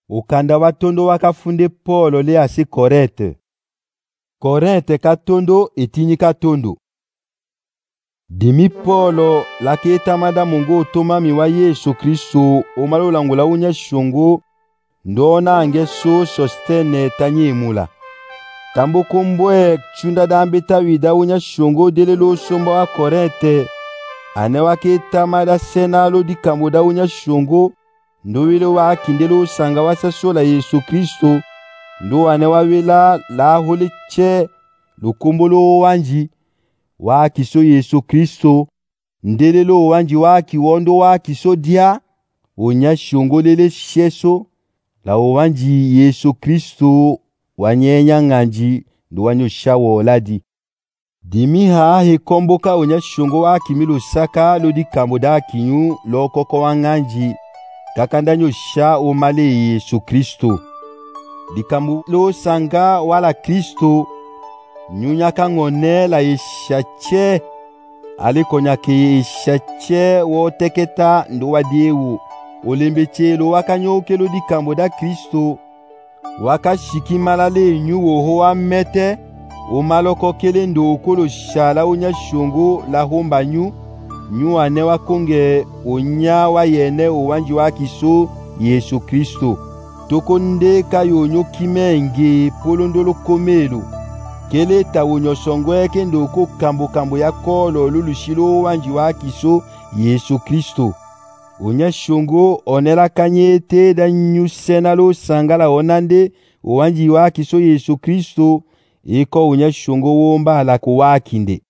Ukanda watondo wakafunde Paulo le asi Korete. Korete katondo etinyi katondo. Dimi Paulo laketa mada mungu otomami wa Yesu Kristo omalolangula unya shongo ndona angeso Sostene tanyemula. Tambo kumbwe chunda dambeta wida unya shongo delelo somba wa Korete. Ane waketa mada senalo di kamboda unya shongo ndo wile wa kindelo sanga wasa sola Yesu Kristo ndo ane wawela la holiche lukumbolo wanji wa kiso Yesu Kristo ndelelo wanji wa kiwondo wa kiso dia unya shongo lele sheso la wanji Yesu Kristo wanyenya nganji ndo wanyo shawo ladi. Dimi he komboka unya shongo wa kimilo saka lodi kamboda kinyu lokoko wanganji kakandanyo sha omale Yesu Kristo. Dikambu lo sanga wala Kristo nyunya kangone la ishache alikonyake ishache wo teketa ndo wadiewu olembeche lo wakanyoke lo dikambo da Kristo wakashikimala le nyu wo wa mete o maloko kele ndo kolo shala unya shongo la homba nyu ane wakonge onya wa yene owanji wa kiso Yesu Kristo tokonde kayo nyo kimenge polondolo komelo kele ta wonyo songwe kendo ko kambo ya kolo lulushilo wanji wa kiso Yesu Kristo onya shongo onela kanyete da nyusenalo sangala onande owanji wa kiso Yesu Kristo iko onya shongo womba la kuwakinde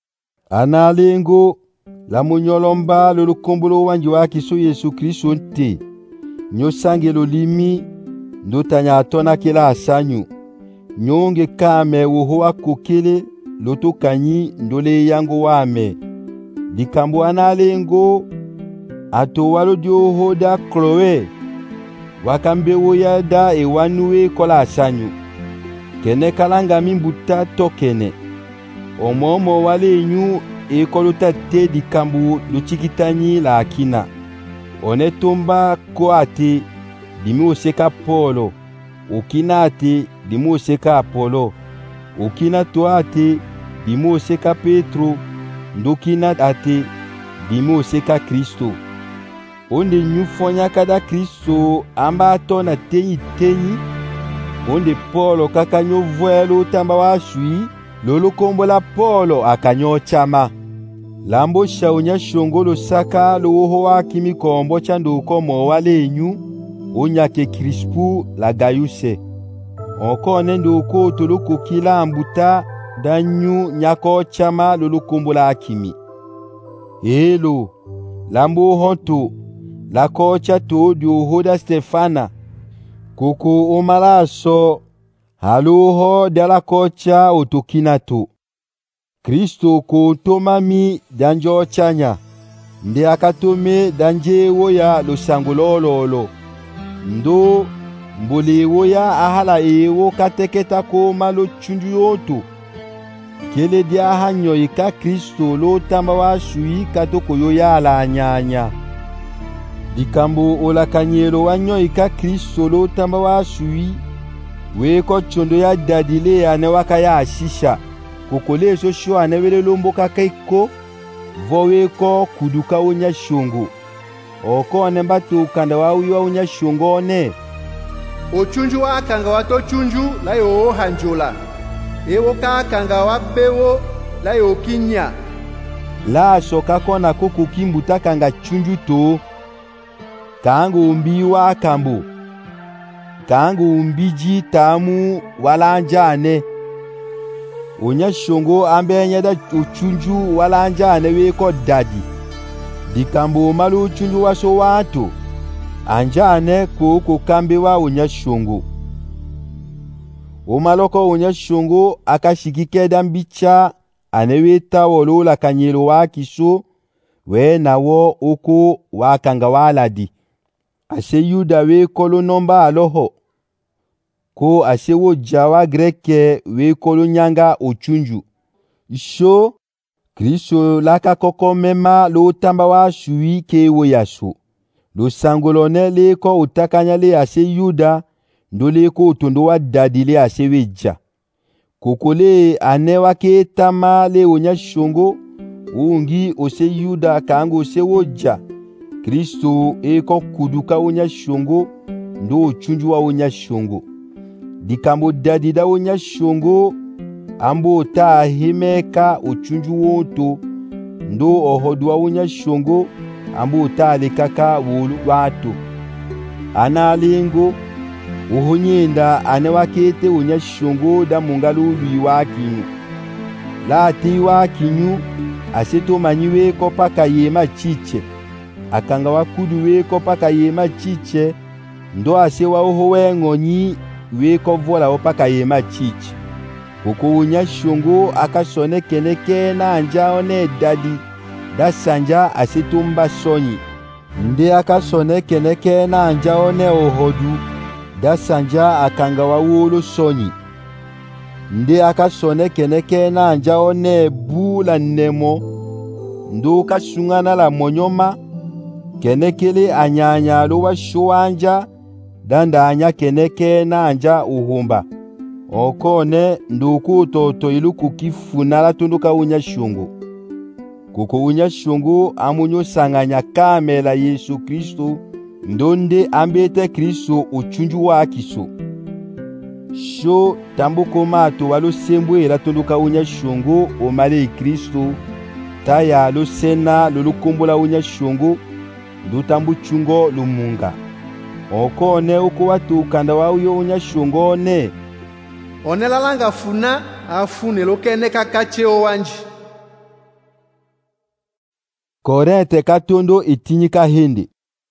analengo la munyolomba lulukumbolo wanji wa kiso Yesu Kristo nte nyosangelo limi ndotanya atona kila asanyu nyonge kame wohoa kokele loto kanyi ndole yango wame dikambo analengo ato walo dioho da Chloe wakambe woya da ewanue kola asanyu kene kalanga mimbuta tokene omomo wale nyu ekolota te dikambo luchikitanyi la akina onetomba ko ate dimi oseka Paulo okina ate dimi oseka Apolo okina to ate dimi oseka Petro ndokina ate dimi oseka Kristo onde nyufonya kada Kristo amba atona tenyi onde Paulo kakanyo vuelo tamba wa shui lolo kombola Paulo akanyo chama lambo shaunya shongolo saka loho wa kimi kombo chando komo wale nyu onyake Crispu la Gayuse okone ndo ko toluko kila ambuta danyu nyako chama lolo kombola akimi elo lambo honto la kocha to dio hoda Stefana koko omalaso haloho de la kocha otokinato Kristo ko tomami danjo chanya nde akatome danje woya lo sangolololo ndo mbole woya ahala ewo kateketa ko malo chunju yoto kele dia hanyo ika Kristo lo tamba wa shui katoko yoya ala nyanya dikambo ola kanyero wanyo ika Kristo lo tamba wa shui weko chondo ya dadile ane wakaya ashisha kokole so sho anewele lomboka kaiko voweko kuduka unya shongo oko anembato ukanda wa uyo unya shongo ne ochunju wa kanga wa to chunju la yo hanjola ewo ka kanga wa bewo la yo kinya la shoka kona koko kimbuta kanga chunju to kango umbi wa kambo kango umbiji tamu wala njane onya shongo ambe nyada uchunju wala njane weko dadi dikambo malu uchunju waso watu anjane ko kambe wa onya shongo omaloko onya shongo akashikike dambicha aneweta wolola kanyelo wa kiso we nawo oko wakanga waladi ase yuda we kolo nomba aloho ko ase wo jawa greke we kolo nyanga ochunju isho Kristo laka koko mema lo tamba wa shui ke wo yaso lusango lone leko utakanya le ase Yuda ndo leko utondo wa dadi le ase weja. Kokole anewa ke tama le onya shongo ungi ose Yuda kango ose woja. Kristo eko kuduka onya shongo ndo uchunju wa onya shongo. Dikambo dadi da onya shongo ambo ta himeka uchunju woto ndo ohodwa onya shongo ambo ta alekaka wulu watu. Analingo uhonyenda anewakete onya shongo da mungalu luiwakinyu. Lati wakinyu aseto manyiwe kopaka yema chiche. Akanga wakudu weko paka yema chiche ndo asewa ohowe ngonyi weko vola opaka yema chiche. Koko unya shongo akasone keneke na anja one dadi da sanja asetumba sonyi. Nde akasone keneke na anja one ohodu da sanja akanga wawolo sonyi. Nde akasone keneke na anja one bula nemo ndo kasungana la monyoma kenekele anyanya lo wa shwanja danda anya keneke na anja uhumba. Okone nduku toto iluku kifuna la tunduka unya shungu. Kuko unya shungu amunyo sanganya kamela Yesu Kristo ndonde ambete Kristo uchunju wa kiso. Sho tambuko mato walo sembwe la tunduka unya shungu omale Kristo taya lo sena lulukumbola unya shungu ndutambu chungo lumunga. Okone uko watu kanda wa uyo unya shungo ne onela langa funa afune lokene kakacheo wanji. Korete katondo itinyika hindi.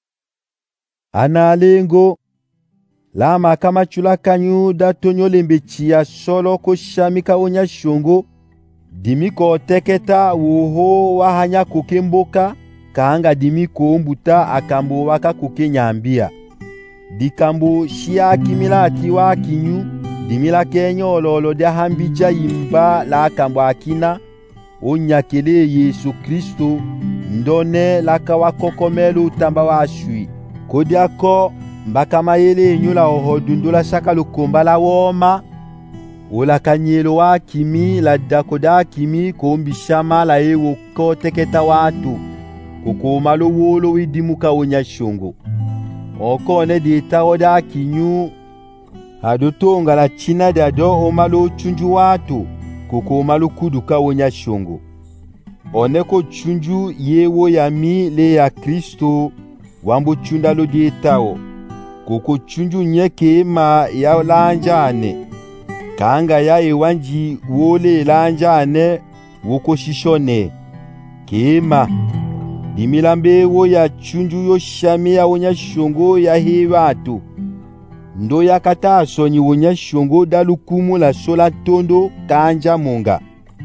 Analengo lama kama chula kanyu da tonyo lembechi solo ko shamika onya shongo dimiko teketa uho wahanya kukemboka kaanga dimiko mbuta akambo waka kukenyambia. Dikambo shia kimilati wa kinyu dimila kenyo lolo de hambija yimba la akambo akina onyakele Yesu Kristo ndone laka wakokomelu tamba wa shui. Kodiako mbakama yele nyula ohodundula saka lukomba la woma ola kanyelo wa kimi la dakoda kimi kombishama la ewo koteketa watu kukumalo wolo widimuka onya shongo. Okone dita oda kinyu hadotonga la china dado omalo chunju watu kukumalo kuduka onya shongo. Oneko chunju yewo yami le ya Kristo wambu chunda lo dietao. Kuko chunju nyeke ma ya lanjane. Kanga ya ewanji wole lanjane woko shishone. Kema dimilambe wo ya chunju yo shami ya onya shongo ya hewatu. Ndo ya kata sonyi onya shongo dalukumu la sola tondo kanja monga.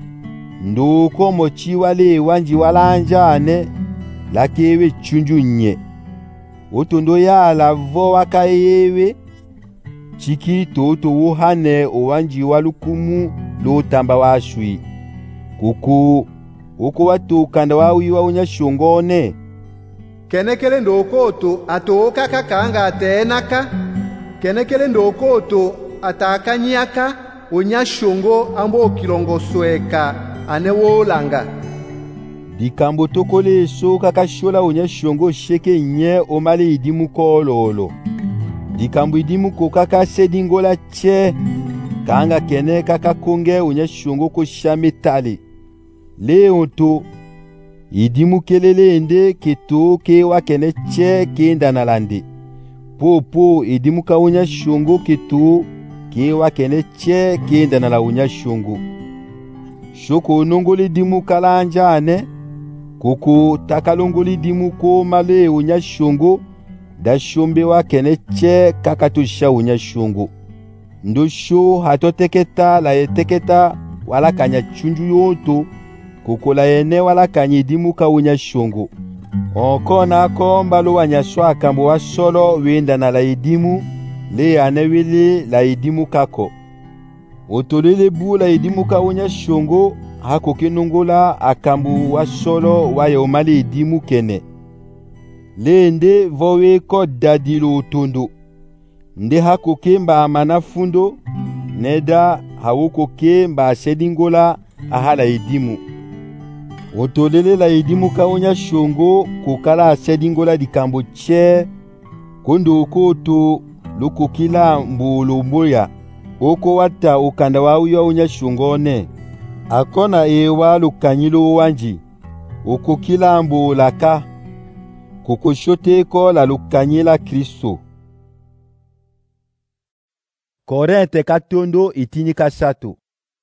Ndo komo chiwale wanji walanjane lakewe chunju nye. Otondo ya la vo wakayewe chiki toto wohane owanji walukumu lo tamba wa shui. Kuku oko watu kanda wa uiwa unya shongone kenekele ndokoto atoka kakanga atenaka kenekele ndokoto atakanyaka unya shongo ambo kilongosweka anewolanga. Dikambo tokole so kakashola unya shongo sheke nye omale idimu kololo. Dikambo idimu kokaka sedingola che kanga kene kakakonge unya shongo ko shametale. Leonto idimu kelele ende keto ke wakene che kenda nalande. Popo idimu ka unya shongo keto ke wakene che kenda nala unya shongo. Shoko nongoli dimu kalanjane koko takalongoli dimu ko male unya shongo da shombe wakene che kakatosha unya shongo. Ndosho hatoteketa la eteketa wala kanya chunju yoto kukola ene wala kanyidimu ka unya shongo. Okona komba lo wanyaswa akambo wa solo wenda na la idimu le anewele la idimu kako. Otolele bu la idimu ka unya shongo hako kenongola akambo wa solo wa yomali idimu kene. lende vowe ko dadi lo tondo. Nde hakoke mba manafundo, neda hawukoke mba sedingola ahala idimu. Otolele la idimu kaonya shongo kokala sedingola dikambo che, kondo okoto lukukila mbulu mboya. Oko wata ukanda wa uya unya shungone. Akona ewa lukanyilo wanji. Oko kila mbu laka. Kukoshote ko la lukanyila Kristo. Korente katondo itini kasatu.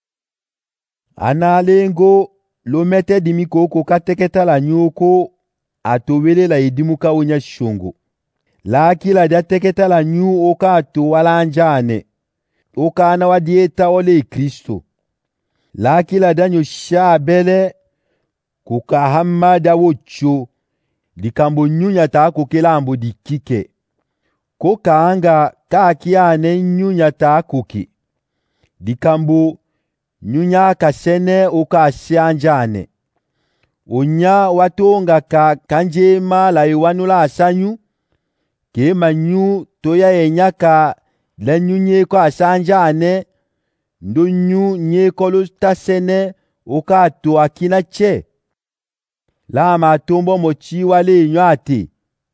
Analengo lomete dimiko oko kateketa la nyuko atowele la idimuka unya shungu. Laki la dateketa la nyu oka atowala anjane. Oka ana wadieta ole Kristo. Laki la danyo shabele kuka hamada wocho dikambo nyunya ta kukela ambo dikike. Koka anga kakiane nyunya ta kuki. Dikambo nyunya kasene oka asianjane. Onya watonga ka kanjema la iwanula asanyu. Kema nyu toya enyaka la nyunye ko asanjane. Ndo nyu nye kolo tasene oka ato akina che. La matombo mochi wale nyoate.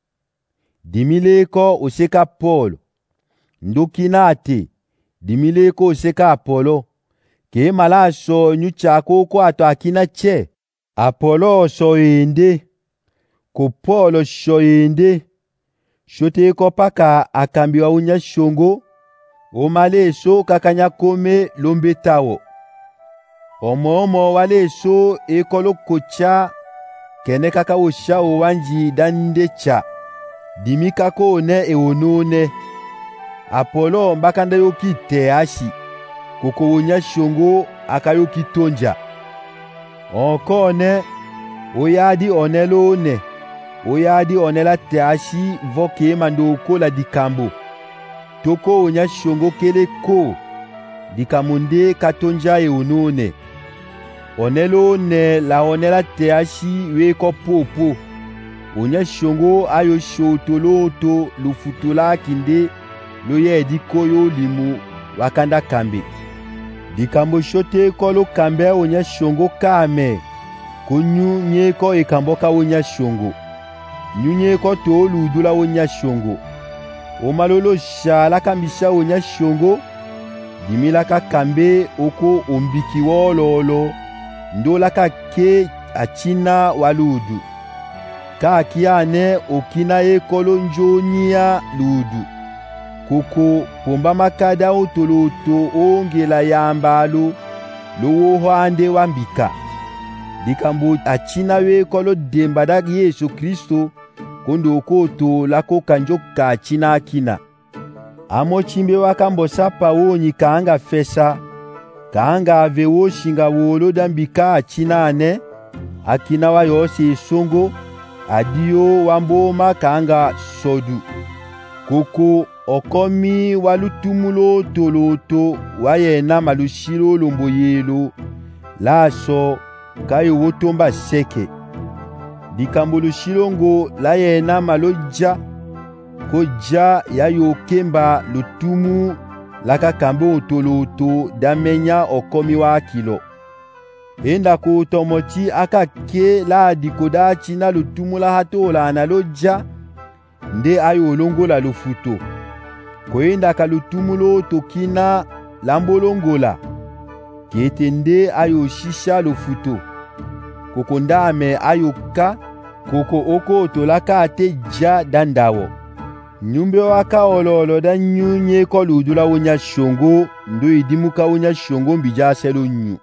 Dimile ko oseka Paul. Ndo kina ate. Dimile ko oseka Apollo. Ke malaso nyuchako ko ato akina che. Apollo so ende. Ko Paul so ende. Shote ko paka akambiwa unya shongo. Omale so kakanya kome lombetawo. Omo wale so ekolo kocha kene kaka osha owanji dandecha. Dimika ko ne eonone. Apollo mbakanda yoki teashi. Koko unya shongo akayoki tonja. Onkone oyadi onelo ne. Oyadi onela teashi voke mandoko la dikambo. Toko unya shongo kele ko. Dikamunde katonja eonone. Onelo ne la onela teashi weko popo. Unya shongo ayo shotoloto lufutula kinde loye dikoyo limu wakanda kambe. Dikambo shote kolo kambe unya shongo kame. Kunyu nyeko ekamboka unya shongo. Nyunye ko to ludula unya shongo. Omalolo shala kambisha unya shongo. Dimila ka kambe oko ombiki wololo. Ndola ka ke achina waludu. Ka kiane okina ekolo njonia ludu. Koko pomba makada otoloto ongela yambalo lowo hande wambika. Dikambo achina we kolo dembada Yesu Kristo kondo okoto lako kanjoka achina akina. Amo chimbe wakambo sapa wonyi kaanga fesa. Kaanga avewo shinga wolo dambika achina ane. Akina wa yose songo. Adio wamboma kaanga sodu. Koko okomi walutumulo toloto wayena malushilo lomboyelo. Laso kayo wotomba seke. Dikambo lushilongo la yena maloja. Koja ya yokemba lutumu laka kambo otoloto damenya okomi wa kilo. Enda ko tomochi akake la dikoda china lutumu la hatola analoja. Nde ayo longo la lufuto. Koenda ka lutumu lo tokina lambolongola. Kete nde ayo shisha lufuto. Koko ndame ayo ka. Koko oko tolaka ate ja dandawo. Nyumbe waka ololo da nyunye ko ludula unya shongo. Ndo idimuka unya shongo mbija selo nyu.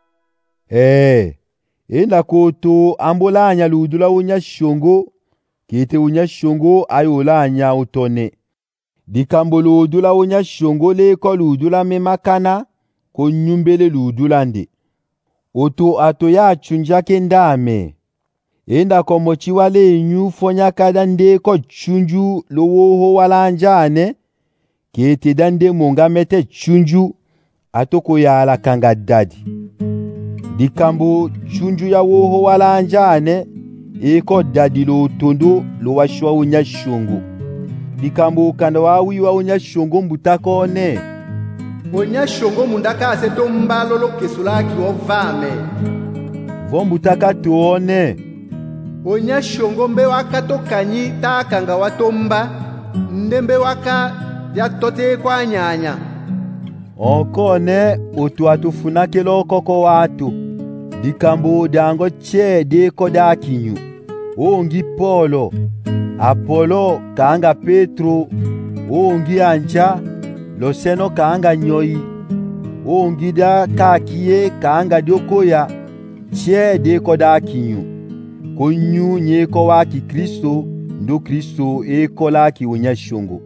Enda koto ambola anya ludula unya shongo. Kete unya shongo ayola anya utone. Dikambo ludula unya shongo le ko ludula memakana. Ko nyumbele ludula nde. Oto ato ya chunja kendame. Enda komochi wale nyu fonya kadande ko chunju lowo wala anjane. Kete dande monga mete chunju atoko ya ala kanga dadi. Dikambo chunju ya woho wala anjane. eko dadi lo utondo lo washwa unyashungu. Dikambo kanda wawi wa unyashungu mbutakone. Unyashungu mundaka aseto mbalo lo kesulaki ovame. Vombutaka tuone. Unyashungu mbe waka tokanyi takanga watomba. Ndembe waka yatote kwa nyanya. Onkone utu atufunake lokoko watu. Dikambo dango che deko dakinyu. Ongi Polo. Apolo kaanga Petro. Ongi Anja. Loseno kaanga Nyoi. Ongi da kakie kaanga Diokoya. Che deko dakinyu. Konyu nyeko waki Kristo. Ndo Kristo eko laki unyashungu.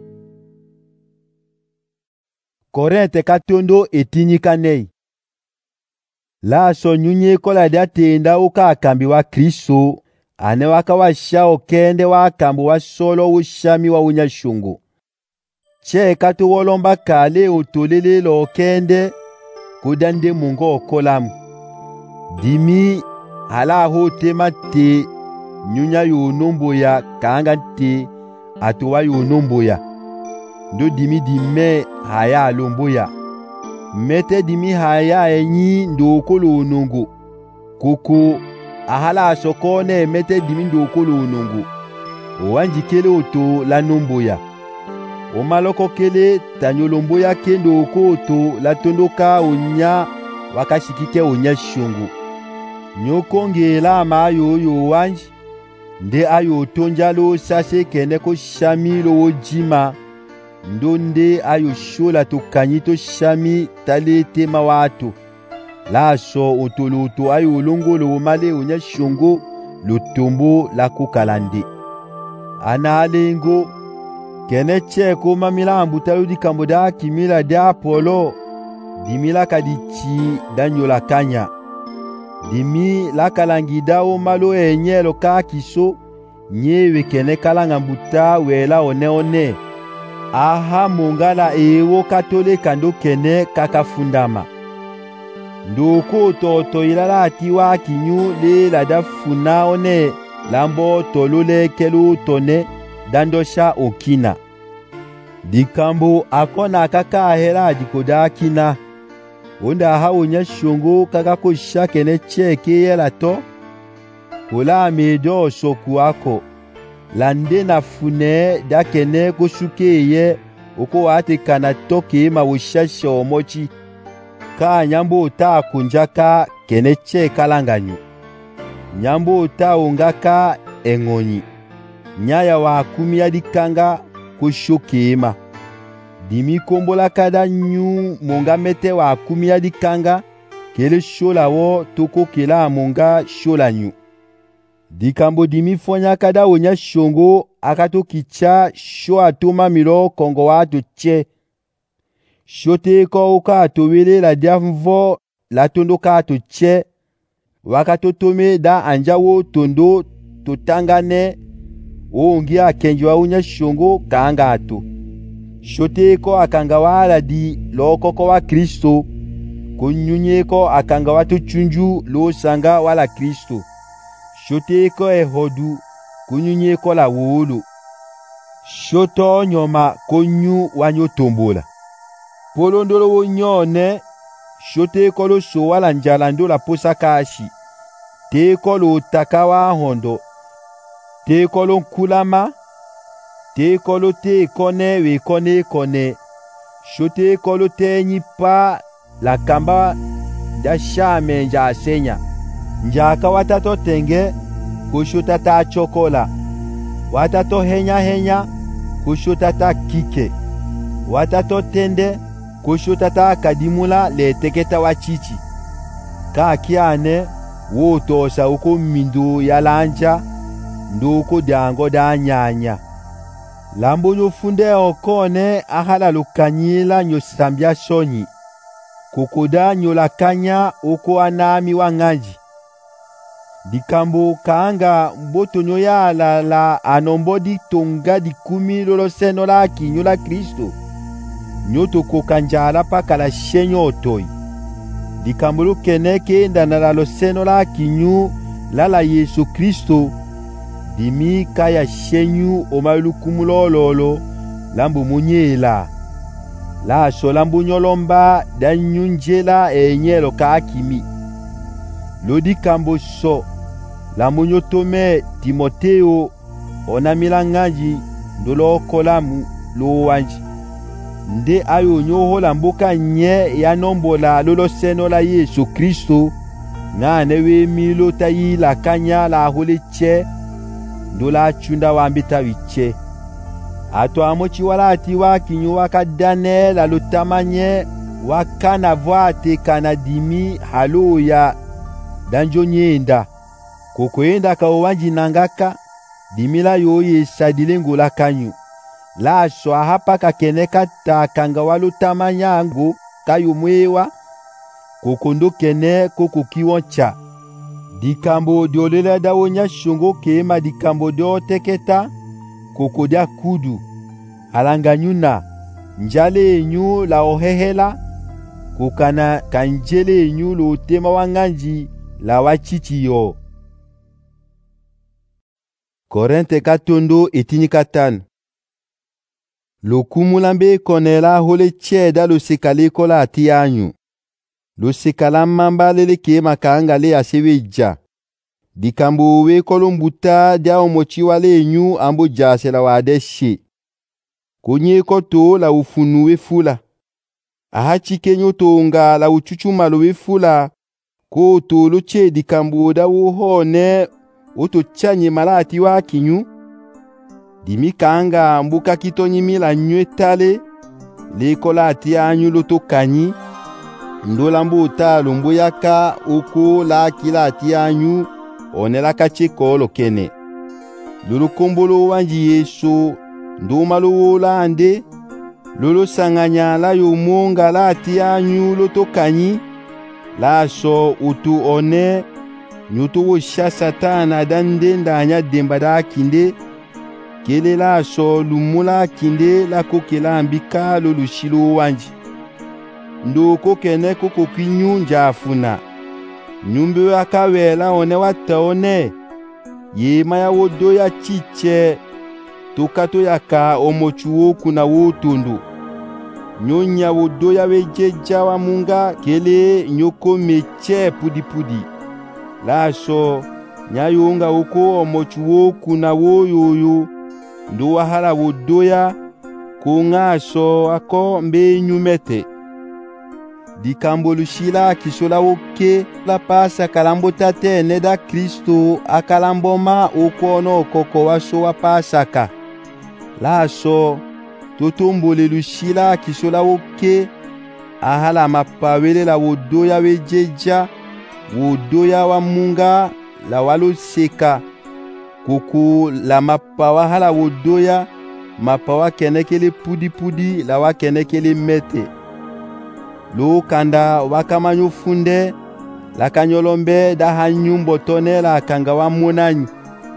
Korente katondo etinyika nei. Laso nyunye kola datenda uka akambi wa Kristo. Ane waka wa shao kende wa akambu wa solo ushami wa unyashungu. Che katu wolomba kale utolele lo kende. Kudande mungo okolamu. Dimi hala ho tema te. Nyunya yonombo ya kaanga te. Atuwa yonombo ya. Ndo dimi dime haya alomboya. Mete dimi haya enyi ndokolo onongo. Koko ahala asokone mete dimi ndokolo onongo. Owanji kele oto la nomboya. Omaloko kele tanyolomboya kendo oko oto la tondoka onya wakashikike onya shungu. Nyokonge la ama ayo wanji. Nde ayo tonjalo sase kene ko shami lo ojima. Ndonde ayo shola to kanyito shami tale tema watu. Laso otoloto ayo longolo male onya shongo lutombo la kukalande. Ana alengo kene cheko mamila ambutalu di kamboda kimila da Apolo. Dimila kadichi danyola kanya. Dimi la kalangida o malo enyelo kakiso. Nyewe kene kalangambuta wela one. Aha mongala ewo katole kando kene kakafundama. Ndoko toto ilala atiwa kinyu le ladafuna one lambo tolule kelu tone dandosha okina. Dikambo akona kaka ahera dikoda kina. Onda haonya shongo kakako shakene cheke yelato. Kola medo soku ako. Lande na fune dakene kushuke ye uko ate kana toke ma ushashe omochi ka nyambo ta kunjaka keneche kalanganyu nyambo ta ungaka engonyi nyaya wa kumia dikanga kushuke ma dimi kombola kada nyu monga mete wa kumia dikanga kele shola wo toko kela monga shola nyu. Dikambo dimi fonya kada onya shongo akato kicha sho atoma milo kongo watu che. Shote ko uka atowele la diamvo la tondo ka ato che. Wakato tome da anjawo tondo totangane ongia kenjwa onya shongo kaanga ato. Shote ko akangawala di lokoko wa Kristo. Kunyunye ko akangawa tuchunju lo sanga wala Kristo. Shote ko ehodu kunyunye ko la wolo. Shoto nyoma konyu wanyo tombola. Polondolo wo nyone. Shote ko lo so wala njalando la posa kashi. Te ko lo takawa hondo. Te ko lo kulama. Te ko lo te kone we kone. Shote ko lo te nyipa la kamba da shame nja senya. Njaka watato tenge kushutata chokola. Watato henya kushutata kike. Watato tende kushutata kadimula le teketa wachichi. Kakiane wotosa uko mindu ya lanja nduko dango da nyanya. Lambo nyofunde okone ahala lukanyila nyosambia sonyi. Kukoda nyolakanya uko anami wangaji. Dikambo kaanga mboto nyoya la anombodi tonga di kumi lolo seno la kinyo la Kristo. Nyoto kokanjala paka la shenyo otoi. Dikambo lu keneke ndanala lo seno la kinyo la Yesu Kristo dimi kaya shenyu omalukumu lololo lambu munyela laso lambu nyolomba danyunjela enyelo kakimi lodi kambo so lambu nyotome Timoteo onamila nganji ndolo kolamu lo wanji nde ayo nyoho lamboka nye ya nombola lolo seno la Yesu Kristo na newe milo tayi la kanya la hole che ndola chunda wambita wiche ato amochi wala ati wakinyu wakadane la lutamanye wakana vwate kanadimi haloya danjo nyenda kokoenda ka owanji nangaka dimila yoye sadilengo la kanyu la swa hapa kakeneka takanga walutamanya kayumwewa kokondo kene koko kiwoncha dikambo diolela dawonya shongo kema dikambo dio teketa koko dia kudu alanganyuna njale enyu la ohehela kokana kanjele enyu lo tema wanganji la wachichiyo. Korinte katondo etini katano. Lokumulambe konela hole cheda lo sekale kola atiyanyu. Lo sekala mamba lele ke makanga le aseweja. Dikambo we kolombuta dia omochi wale enyu ambo jase la wadeshe. Konye koto la ufunu we fula. Ahachi kenyo tonga la uchuchuma lo we fula. Koto lo che dikambo da wohone oto chanye malati wa kinyu. Dimikanga mbuka kitonyimila nyetale lekola atiyanyu loto kanyi ndolambo utalo mbuyaka oko la kila atiyanyu onela kacheko lokene lolo kombolo wanji Yesu ndomalo wola ande lolo sanganya la yomonga la atiyanyu loto kanyi la so utu one nyuto wo sha satana dande ndanya demba da kinde kele la so lumula kinde la kokela ambika lolushilo wanji ndo kokene koko kinyu njafuna nyumbe akawela one wataone yema ya wodo ya chiche tokato yaka omochuo kuna wotundu nyonya wodo ya wejeja wa munga kele nyoko meche pudi la so nyayonga oko omochuo kuna woyoyo ndo wahala wodoya kungaso ako mbe nyumete dikambo lushila kisola oke la pasa kalambo tate neda Kristo akalamboma ukono koko waso wa pasaka laso totombole lushila kisola oke ahala mapawele la wodoya wejeja wodoya wa munga la walo seka kuku la mapawa hala wodoya mapawa kenekele pudi la wakenekele mete lo kanda wakamanyo funde la kanyolombe da hanyumbo tone la kanga wa monanyi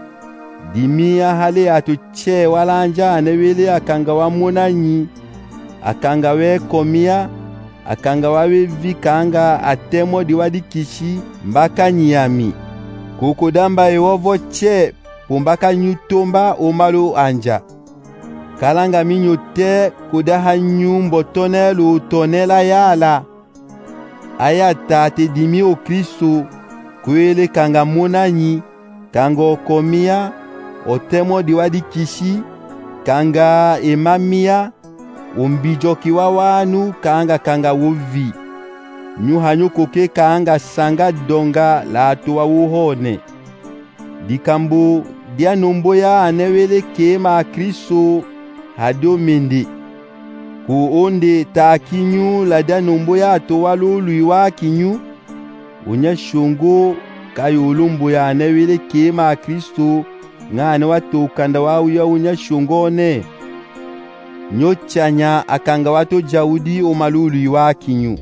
dimia hale atuche walanja anewele akanga wa monanyi akanga we komia akanga wa vikanga atemo diwadi kishi mbaka nyami kuku damba ewovo che pumbaka nyutomba omalo anja kalanga minyote kudaha nyumbo tonelu tonela yala aya tate dimi o Kristo kwele kanga monanyi kanga okomia otemo diwadi kishi kanga emamia umbijoki wa wanu kanga wovi nyuhanyo koke kanga sanga donga la atuwa uhone dikambo dia nomboya anewele kema Kristo hado mende ku onde ta kinyu la dia nomboya atowa lului wa kinyu unya shongo kayo lomboya anewele kema Kristo ngane wato kanda wa uya unya shongone nyochanya akanga wato jaudi omalului wa kinyu.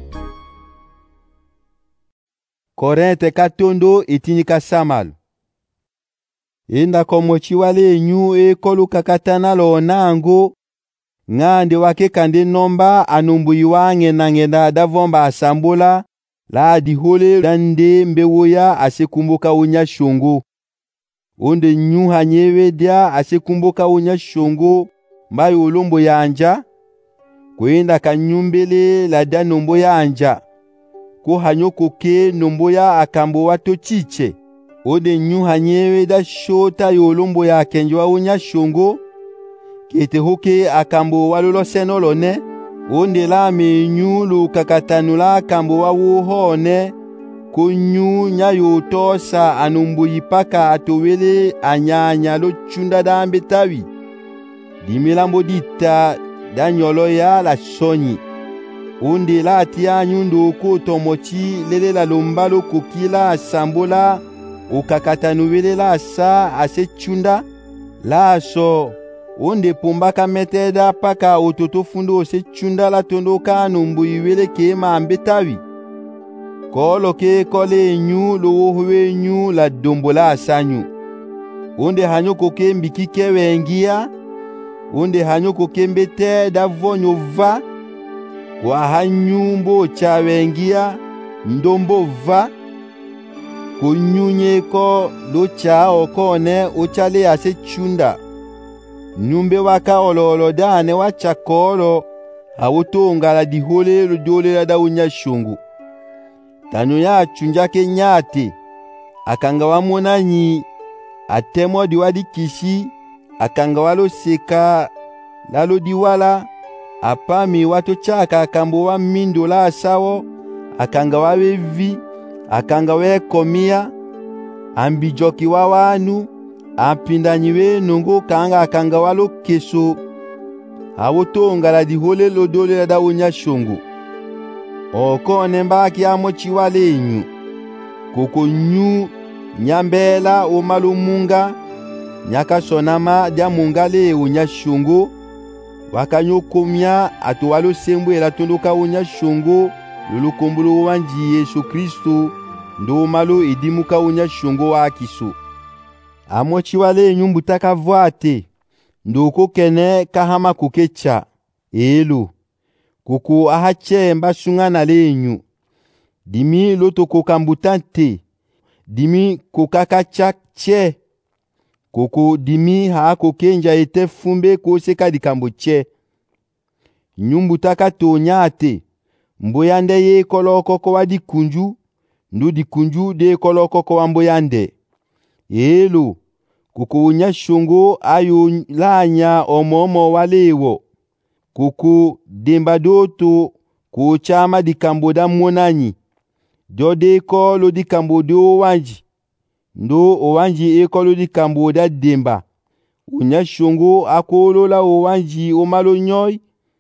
Korinte katondo etinyika samal. Enda komochi wale enyu kolu kakatana lo nango ngande wake kande nomba anumbuyi wange nangenda davomba asambola la dihole dande mbewoya asekumbuka unya shungu onde nyu hanyewe dia asekumboka unyashongo mbayo ulombo yanja kwenda kanyumbele la da nombo yanja ko hanyokoke nombo ya akambo wato chiche onde nyu hanyewe da shota yolombo ya kenjwa unyashongo kete hoke akambo walolo senolone onde la menyu lu kakatanula akambo wa wuhone kunyu nyayo tosa anumbu yipaka atowele anyanya lo chunda dambe tawi dimilambo dita danyolo ya la sonyi onde la atia nyundo ko tomochi lele la lombalo kokila asambola ukakatanuwele la sa ase chunda la so onde pombaka meteda paka ototo fundo ose chunda la tondoka anumbu yiwele ke mambe tawi kolo ke kole nyu lo wohwe nyu la dombola asanyu onde hanyoko ke mbiki ke wengia onde hanyoko ke mbete da vonyo va kwa hanyumbo cha wengia ndombo va kunyunye ko lo cha okone ochale ase chunda nyumbe waka ololo dane wacha kolo hawotonga la dihole lo dole la da unyashungu tanyo ya chunjake nyate akanga wa monanyi atemo diwadi kishi akanga walo seka lalo diwala apami wato chaka akambo wa mindo la asawo akanga wa wevi akanga we komia ambijoki wa wanu apindanyiwe nongo kanga akanga walo keso hawotonga la dihole lo dole la da unyashungu okone mbaki amochi walenyu koko nyu nyambela omalumunga nyaka sonama dia mungale unyashungu wakanyokomya atowalo sembwe la tondoka unyashungu lulukumbulu wanji Yesu Kristo ndo malo idimuka unyashungu wa akiso amochi walenyu mbutaka vwate ndoko kene kahama kukecha elu kuku ahache mbasungana lenyu dimi loto kokambutante dimi kokakacha che kuku dimi haakokenja ete fumbe koseka dikambo che nyumbu takatonyate mboyande ye kolokoko wa dikunju ndu dikunju de kolokoko wa mboyande elo kuku unyashungu ayo lanya omomo walewo kuku dembadoto kuchama dikambo da monanyi jode kolo dikambo do wanji ndo owanji ekolo dikambo da demba unyashungu akolola owanji omalo nyoy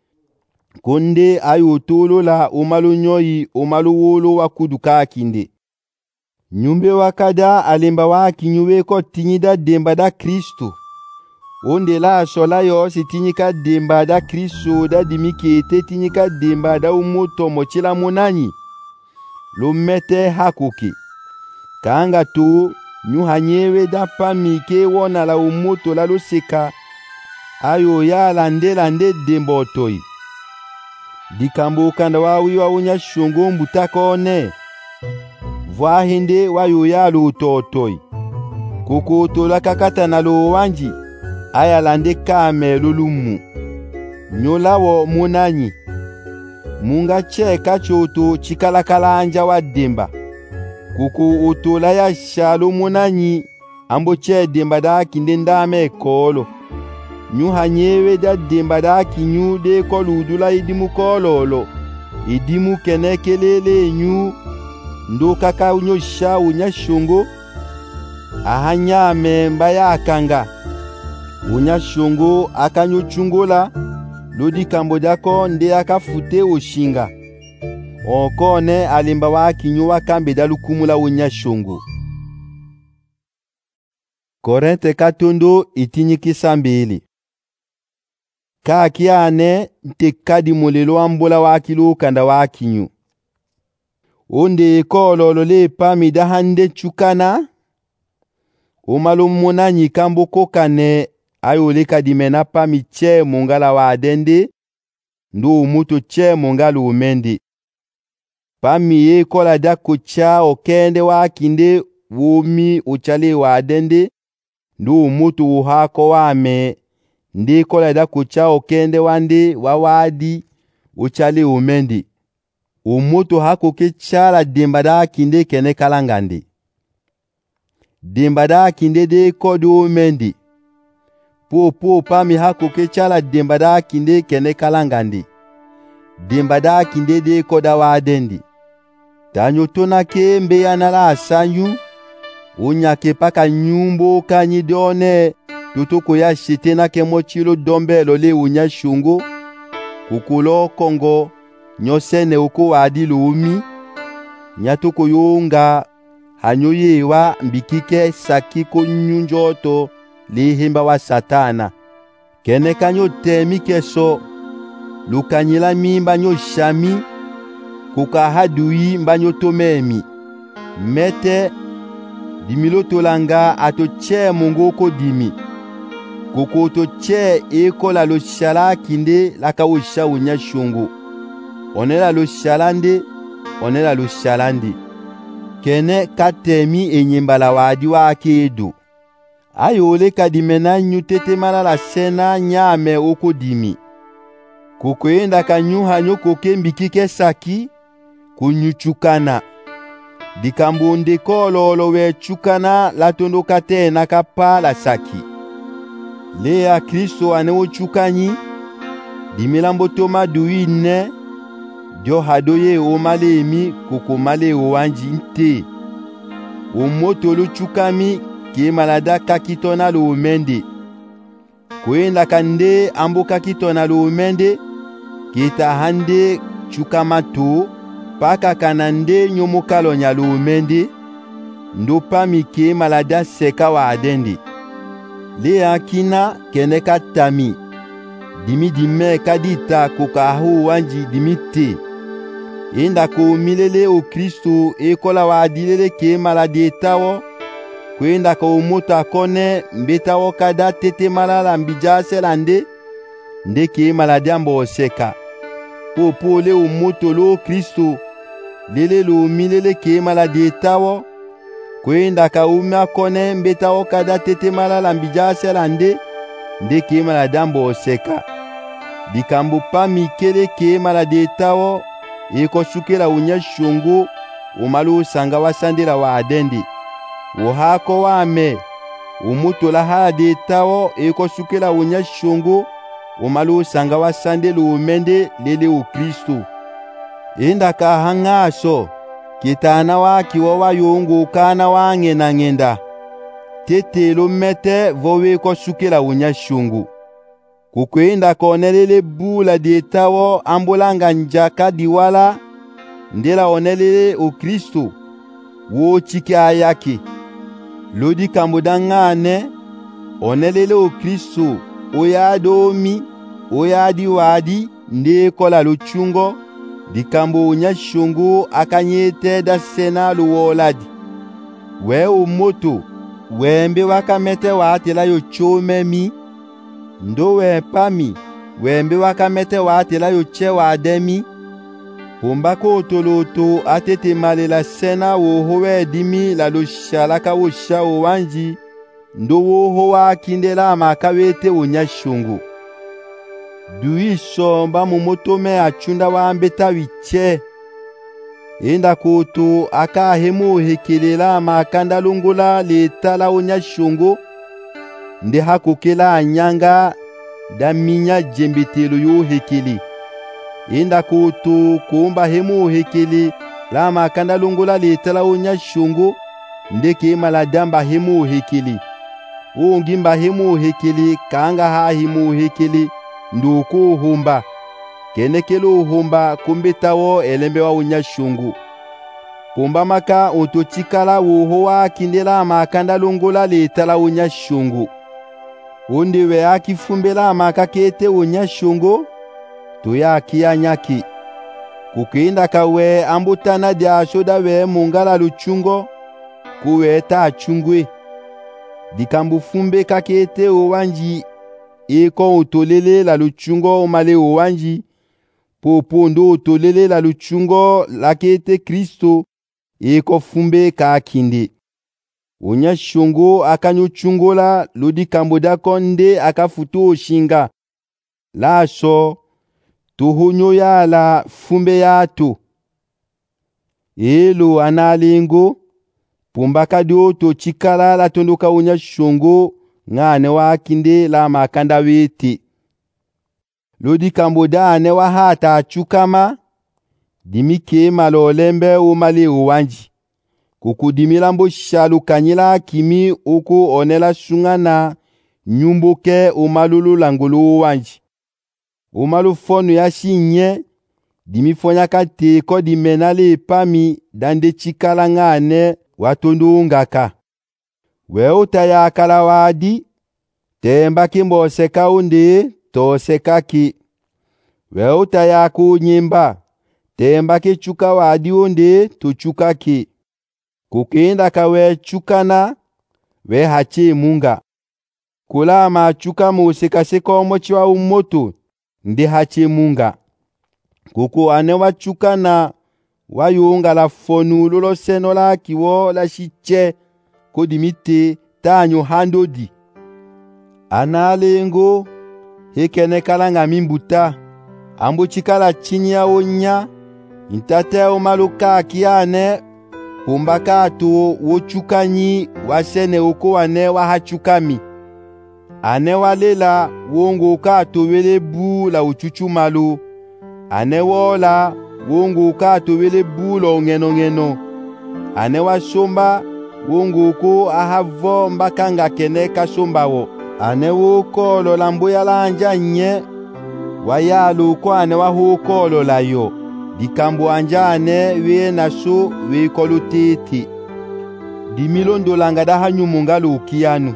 konde ayo tolola omalo nyoy omalo wolo wakuduka kinde nyumbe wakada alemba wakinyuwe ko tinyida demba da Kristo onde la sola yo sitinyika demba da Kristo da dimike te tinyika demba da umoto mochila monanyi lo mete hakoke kanga to nyu hanyewe da pamike wona la umoto la lo seka ayo ya lande demba otoi dikambo kanda wawi wa unyashungu mbutakone vwa hinde wayo ya lo totoi koko tola kakata na lo wanji aya lande kame lulumu nyolawo monanyi munga che kachoto chikalakala anja wa demba kuku utola ya shalo monanyi ambo che demba da kinde ndame kolo nyu hanyewe da demba da kinyu de koludula idimu kololo idimu kenekelele nyu ndo kaka unyosha unyashungu ahanyame mbaya akanga unyashungu akanyochungola lodi kambo dako nde akafute oshinga okone alimba wa kinyu wakambe dalukumula unyashungu Korinte katondo itinyikisa mbili kakiane ntekadi mulelo ambola wakilo kanda wakinyu onde kololo le pami dahande chukana omalo monanyi kambo kokane ayole kadimena pami che mongala wa adende ndo umuto che mongala umende pami ye kola da kocha okende wa kinde womi ochale wa adende ndu umutu uhako wame ndikola da kucha okende wandi wawadi uchali umendi. Umutu hako kichala dimbada kinde kene kalangandi. Dimbada kinde de kodu umendi. Po pami hako kichala dimbada kinde kene kalangandi. Dimbada kinde de koda wadendi. Tanyo tonake mbeyana la asanyu. Unyake paka nyumbo kanyidone. Tutuko ya shitena ke mochilo dombelo le unya shungo. Kukulo kongo. Nyosene uko wadilu umi. Nyatuko yunga. Hanyoye wa mbikike sakiko nyunjoto. Lihimba wa satana. Kene kanyo temi keso. Lukanyila mimba nyo shami. Kukahadui mbanyo tomemi. Mete. Dimilo tolanga ato che mungo ko dimi. Koko to che eko la lo shala kinde la ka usha unya shungu. Onela lo shalande, onela lo shalandi. Kene katemi enyembala wadi wa akedu. Ayole kadimena nyutete mala la sena nyame oko dimi. Koko enda kanyuha nyoko kembikike saki, kunyuchukana. Dikambu ndekolo lowe chukana latondo kate nakapa la saki. Lea Kristo anewo chukanyi. Dimilambo toma duine. Dio hadoye o male emi koko male o wanji nte. O moto lo chukami ke malada kakitona lo mende. Kwenda kande ambo kakitona lo mende. Kita hande chukamato. Paka kanande nyomokalo nyalo mende. Ndopa mike malada seka wa adendi. Le akina keneka tami. Dimi dime kadita kukahu wanji dimite. Inda ko milele o Kristo ekola wa adilele ke malade tawo. Kwenda ko umota kone mbetawo kada tete malala mbijase lande. Ndeke malade ambo seka. Popo le umoto lo Kristo. Lele lo milele ke malade tawo. Kwenda ka umya kone mbetawo kada tete malala mbijase lande. Ndeke malade ambo seka. Dikambu pa mikele ke malade tawo. Eko shukela unya shungu. Umalu sanga wa sandela wa adendi. Uhako wame. Umuto la halade tawo. Eko shukela unya shungu. Umalu sanga wa sandela umende lele u Kristo. Inda ka hangaso. Kitana wa kiwawa yungu kana wa ngena ngenda. Tete lo mete vowe ko shukela unya shungu. Kukwenda konelele bula dietawo ambulanga njaka diwala. Ndela onelele o Kristo. Wo chike ayaki. Lodi kambudangane. Onelele o Kristo. Oya domi. Oya diwadi. Nde kola luchungo. Dikambo unya shungu akanyete da sena luoladi. We umoto. Wembe wakamete watela yo chomemi. Ndo we pami. Wembe wakamete watela yo che wademi. Pombako otoloto atete male la sena wo howe dimi la lo shalaka wo sha o wanji. Ndo wo hoa kindela makawete unya shungu. Dui somba mumotome achunda wa ambeta wiche. Enda koto aka hemo hekelela makanda lungola letala unya shungu. Nde hakokela anyanga da minya jembetelo yo hekeli. Enda koto kumba hemo hekeli la makanda lungola letala unya shungu. Ndeke maladamba hemo hekeli. Ongimba hemo hekeli kanga ha hemo hekeli. Nduko humba. Kenekelo humba kumbetawo elembe wa unya shungu. Pomba maka otochikala wohoa kindela makanda lungola letala unya shungu. Ondewe akifumbela maka kete unya shungu. Tuya kia nyaki. Kukinda kawe ambutana dia shoda we mungala luchungo. Kuwe ta chungwe. Dikambu fumbe kakete uwanji. Eko utolele la luchungo umale uwanji. Popo ndo utolele la luchungo la kete Kristo. Eko fumbe kakinde. Unyashungu akanyuchungula ludi kambo dako nde akafutu oshinga. Laso tuhunyo yala fumbe yatu. Elu analingo pumbaka dio to chikala la tondoka unyashungu ngane wakinde la makanda weti. Ludi kambo dane wa hata chukama dimike malolembe umali uwanji. Kukudimilambo shalu kanyila kimi uku onela shungana nyumbuke umalulu langulu uwanji. Umalu fonu ya shinye dimifonya kate ko dimenale pami dande chikala ngane watundu ngaka. Weuta ya kalawadi temba kimbo seka unde to sekaki. Weuta ya kunyimba temba ke chuka wadi unde to chukaki. Kukenda kawe chukana we hache munga. Kula ma chuka museka seka omochiwa umoto ndi hache munga. Kuku anewa chukana wayunga la fonu lolo seno la kiwo la shiche kodimite tanyo handodi. Analengo hekene kalanga mimbuta ambu chikala chini ya onya intate umaluka kiane pumbaka atu wochukanyi wasene uko wane wahachukami. Ane walela wongo kato wele bu la uchuchu malu. Ane wola wongo kato wele bu la ngeno. Ane wasomba wongo ko ahavo mbakanga kene kasomba wo. Ane woko lo lamboya lanja nye wayalu ko ane wahoko lo layo. Dikambo anjane we naso we koluteti. Dimilondo langada hanyumunga lukiyanu.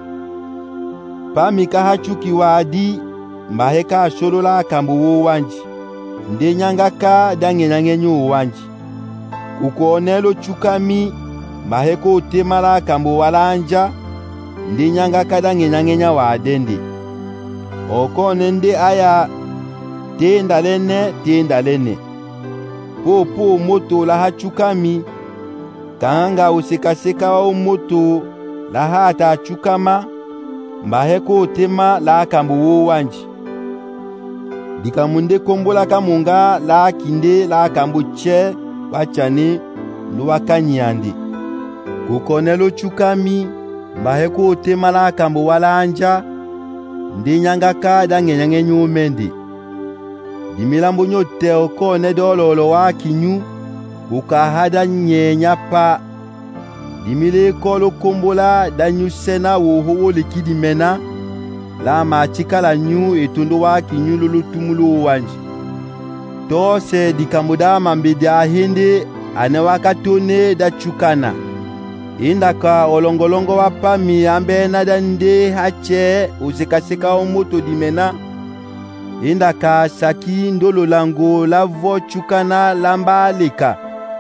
Pamika hachuki wadi maheka asolola kambu wo wanji. Nde nyangaka dange nyangenyo wanji. Kukonelo chukami maheko utemala kambu walanja. Nde nyangaka dange nyangenya wadende. Okone nde aya tenda lene. Popo moto la hachukami. Kanga usekaseka wa moto la hata chukama. Maheko tema la kambu wo wanji. Dikamunde kombola kamunga la kinde la kambu che wachani luwa kanyandi. Kukonelo chukami maheko tema la kambu walanja. Ndi nyangaka dange nyangenyu mendi. Dimilambo nyote okone dololo wa kinyu ukahada nyenyapa. Dimile kolo kombola danyu sena woho likidimena la machika la nyu etundo wa kinyu lulutumulu wanji. Tose dikamuda mambidi ahindi anewakatone da chukana. Indaka olongolongo wapami ambe nadande hache usekaseka omoto dimena. Indaka saki ndolo lango lavo chukana lamba leka.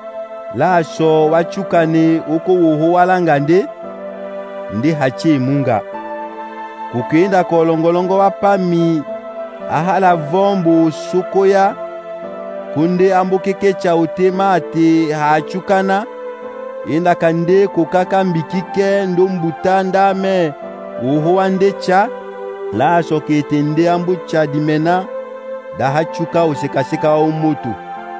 Laso wachukane uko woho walangande ndi hache munga. Kukenda kolongolongo wapami ahala vombo sukoya kunde ambukeke cha utemate hachukana. Indaka nde kukaka mbikike ndombutanda me woho wandecha. Laso ketende ambucha dimena da hachuka usekaseka wa umutu.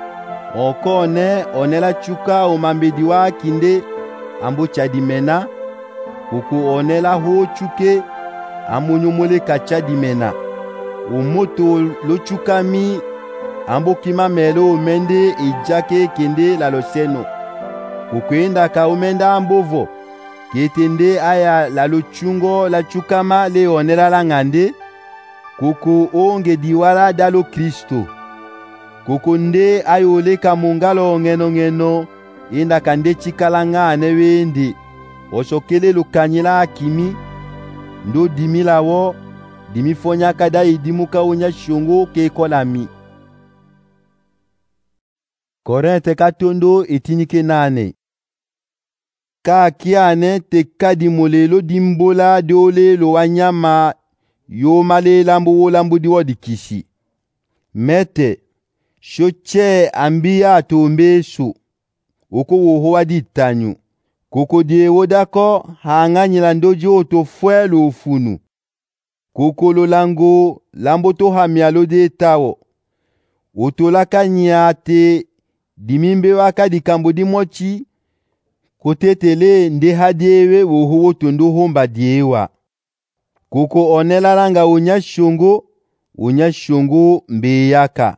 Okone onela chuka umambidi wa kinde ambucha dimena. Kuku onela ho chuke amunyumule kacha dimena. Umutu lo chukami ambukima melo umende ijake kende la loseno. Kuku indaka umenda ambovo ketende aya la luchungo la chukama le onela la ngande. Kuku onge diwala dalo Kristo. Kuku nde ayole kamungalo ngeno inda kande chikala ngane wende. Osokele lukanyila kimi ndo dimila wo dimifonya kada idimuka unya shungu kekolami. Korinte katondo itinike nane. Ka kiane te kadimolelo dimbola dole lo wanyama yo male lambu lambu diwodi kishi. Mete shoche ambia tombesu uko woho wadi tanyu Koko diewo dako hanganyila ndoji oto fuelo ufunu. Koko lolango lamboto hamialo de tawo. Oto laka nyate dimimbe waka dikambo di mochi. Kotetele nde hadiewe woho tondo homba diewa. Koko onelalanga unya shongo mbeyaka.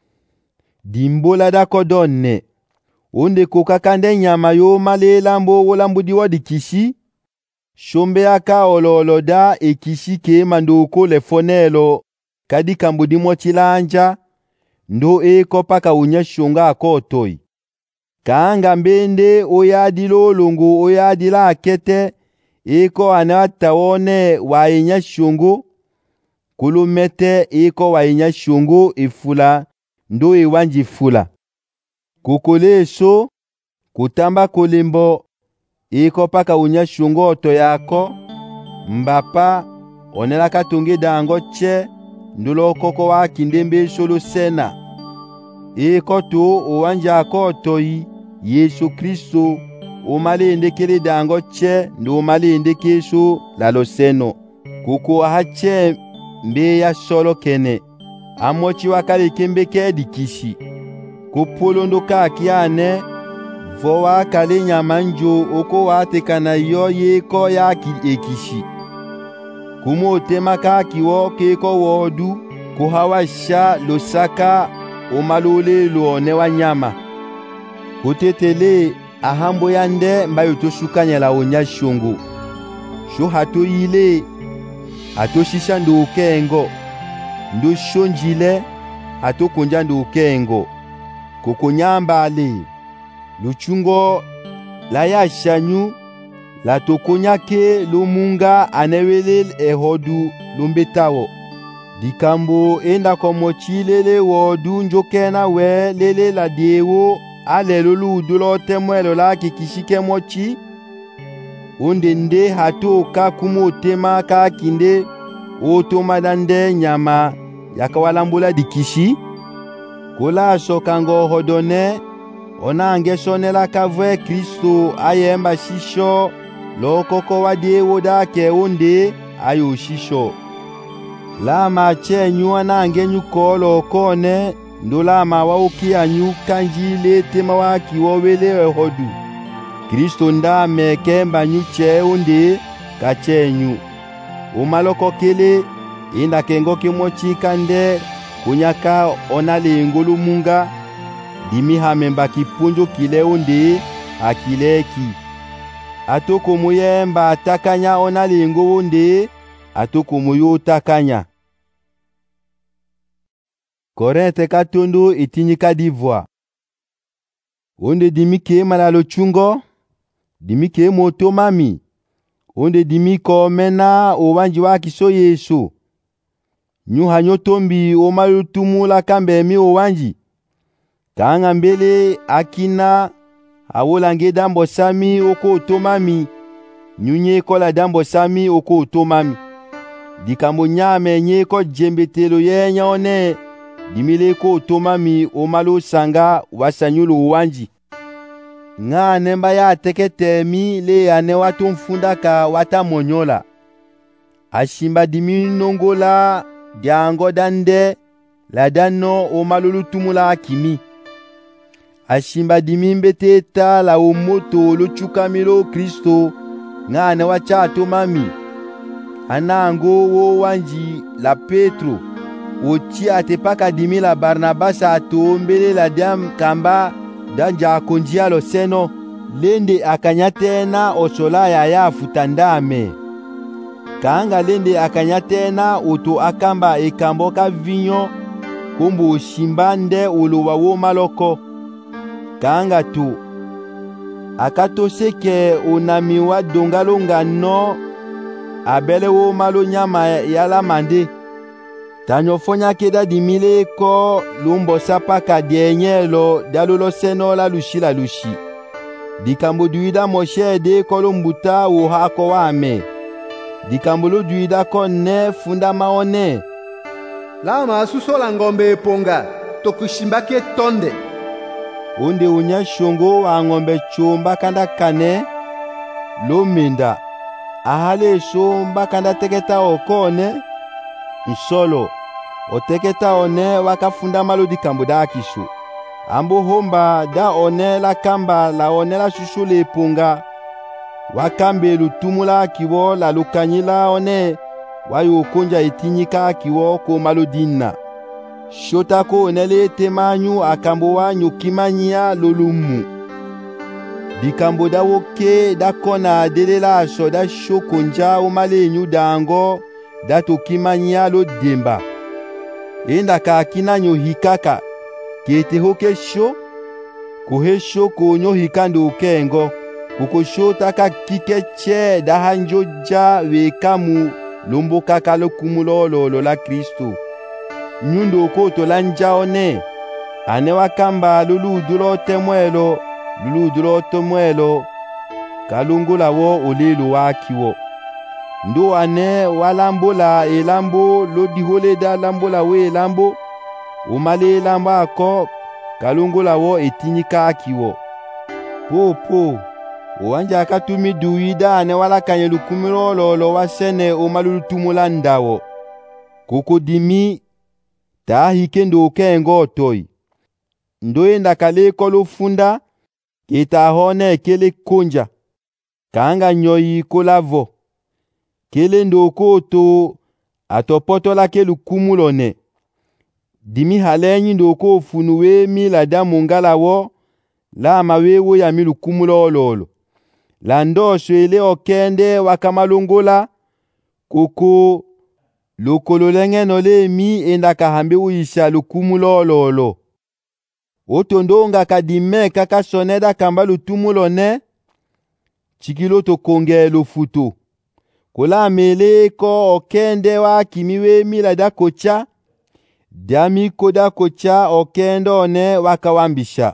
Dimbola dako donne. Onde koka kande nyama yo male lambo wolambu diwa dikishi. Shombe aka olo da ekishi ke mandoko le fonelo. Kadi kambudi mochila anja. Ndo kopaka unya shonga akotoi. Kaanga mbende oyadilo longo oyadila akete. Eko anata one wainya shongo. Kulumete eko wainya shongo ifula. Ndo iwanji fula. Kukole so, kutamba kolembo, eko paka unya shongo oto yako, mbapa, onelaka tunge dango che, ndulo koko wa kindembe solo sena. Eko to owanja ako otoi, Yesu Kristo, omale endekele dango che, ndo omale endeke so lalo seno. Kuko hache mbe ya solo kene, amochi wakale kembeke dikishi. Kupolondo kakiane vowa kale nyamanjo oko watekana yo yeko ya ekishi. Kumo tema kakiwo keko wodu kuhawasha losaka omalole luone wa nyama. Kutetele ahambo yande mbayo toshukanya la onya shongo. Sho hato yile hato shisha ndo ukengo. Ndo shonjile hato konja ndo ukengo. Koko nyambale, luchungo la ya shanyu, la tokonyake lumunga anewele ehodu lumbetawo. Dikambo enda komochilele wodu njokena we lele la diewo alelulu udulo temwelo la kikishike mochi. Ondende hato kakumo tema kakinde otomadande nyama yakawalambula dikishi. Kola shokango hodone, ona angesone la kavwe Kristo ayemba shisho, lokoko wadie woda ke onde ayo shisho. La mache nyua na angenyu kolo kone, ndola mawauki anyu kanji le tema waki wawele hodu. Kristo nda mekemba nyuche onde kache nyu. Umaloko kele, inda kengo kimochi kande, kunyaka onale ngolu munga dimi hamemba kipunjo kile onde akileki atoko muyemba takanya onale ngo onde atoko muyo takanya. Korente katondo itinyika divwa onde dimi ke malalo chungo dimi ke moto mami onde dimi ko mena owanji wa kiso Yesu. Nyuha nyotombi omalutumula kambemi owanji. Kaanga mbele akina awolange dambo sami oko otomami. Nyunye kola dambo sami oko otomami. Dikambo nyame nye ko jembetelo ye nyone. Dimile ko otomami omalu sanga wasanyulu owanji. Nga nemba ya teketemi le ane watu mfundaka wata monyola. Ashimba dimi nongola diango dande la dano o malulu tumula kimi. Ashimba dimimbe teta la umoto luchukamilo Kristo nga ne wachato mami. Anango wo wanji la Petro ochi atepaka dimi la Barnabasa atombele la diam kamba danja akonjia lo seno lende akanyatena osola ya futandame. Kaanga lende akanyatena oto akamba ekambo ka vinyo kumbu shimbande uluwa wo maloko. Kaanga tu akato seke onamiwa dongalonga no abele wo malo nyama yala mande. Tanyofonya keda dimile ko lumbo sapaka dienyelo dalulo seno la lushi. Dikambo duida moshe de kolumbuta wo hako wame. Dikambulu duida konne funda maone. Lama susola ngombe ponga tokushimbake tonde. Onde unya shongo wa ngombe chumba kanda kane lomenda ahale so mbakanda teketa okone nsolo oteketa one wakafunda malo dikambo da kishu ambo homba da one la kamba la one la shushu le punga wakambe lutumula kiwo la lukanyila one wayo konja itinyika kiwo ko malo dinna shota ko onele temanyu akambo wa nyukimanyia lolumu dikambo da woke da kona delela so da shokonja omale nyu dango da tokimanyia lo demba enda ka kinanyo hikaka kete hoke sho kohe sho konyo hikando kengo kuko sho taka kikeche da hanjoja wekamu lombo kaka lo kumulolo la Kristo nyundo koto lanja one ane wakamba luludulo temwelo kalungula wo olelo wakiwo ndo ane walambola elambo lodihole da lambola we elambo umale elambo ako kalungula wo etinyika akiwo popo uwanja akatumi duida ane wala kanye lukumilolo wasene umalulutumula ndawo kukodimi tahike ndo kengo toy ndoenda kale kolofunda kitahone kele konja kanga nyoyi kolavo kele ndoko to atopoto la ke lukumulone dimi halenyi ndoko funuwe mila da mungala wo la mawewo ya milukumulololo la ndosho ile okende wakamalongola koko lokololenge nole mi enda kahambe uisha lukumulololo otondonga kadime kaka soneda kamba lutumulone chikilo tokonge lufuto kola mele ko okende wa kimiwe mila da kocha dami koda kocha okendo ne wakawambisha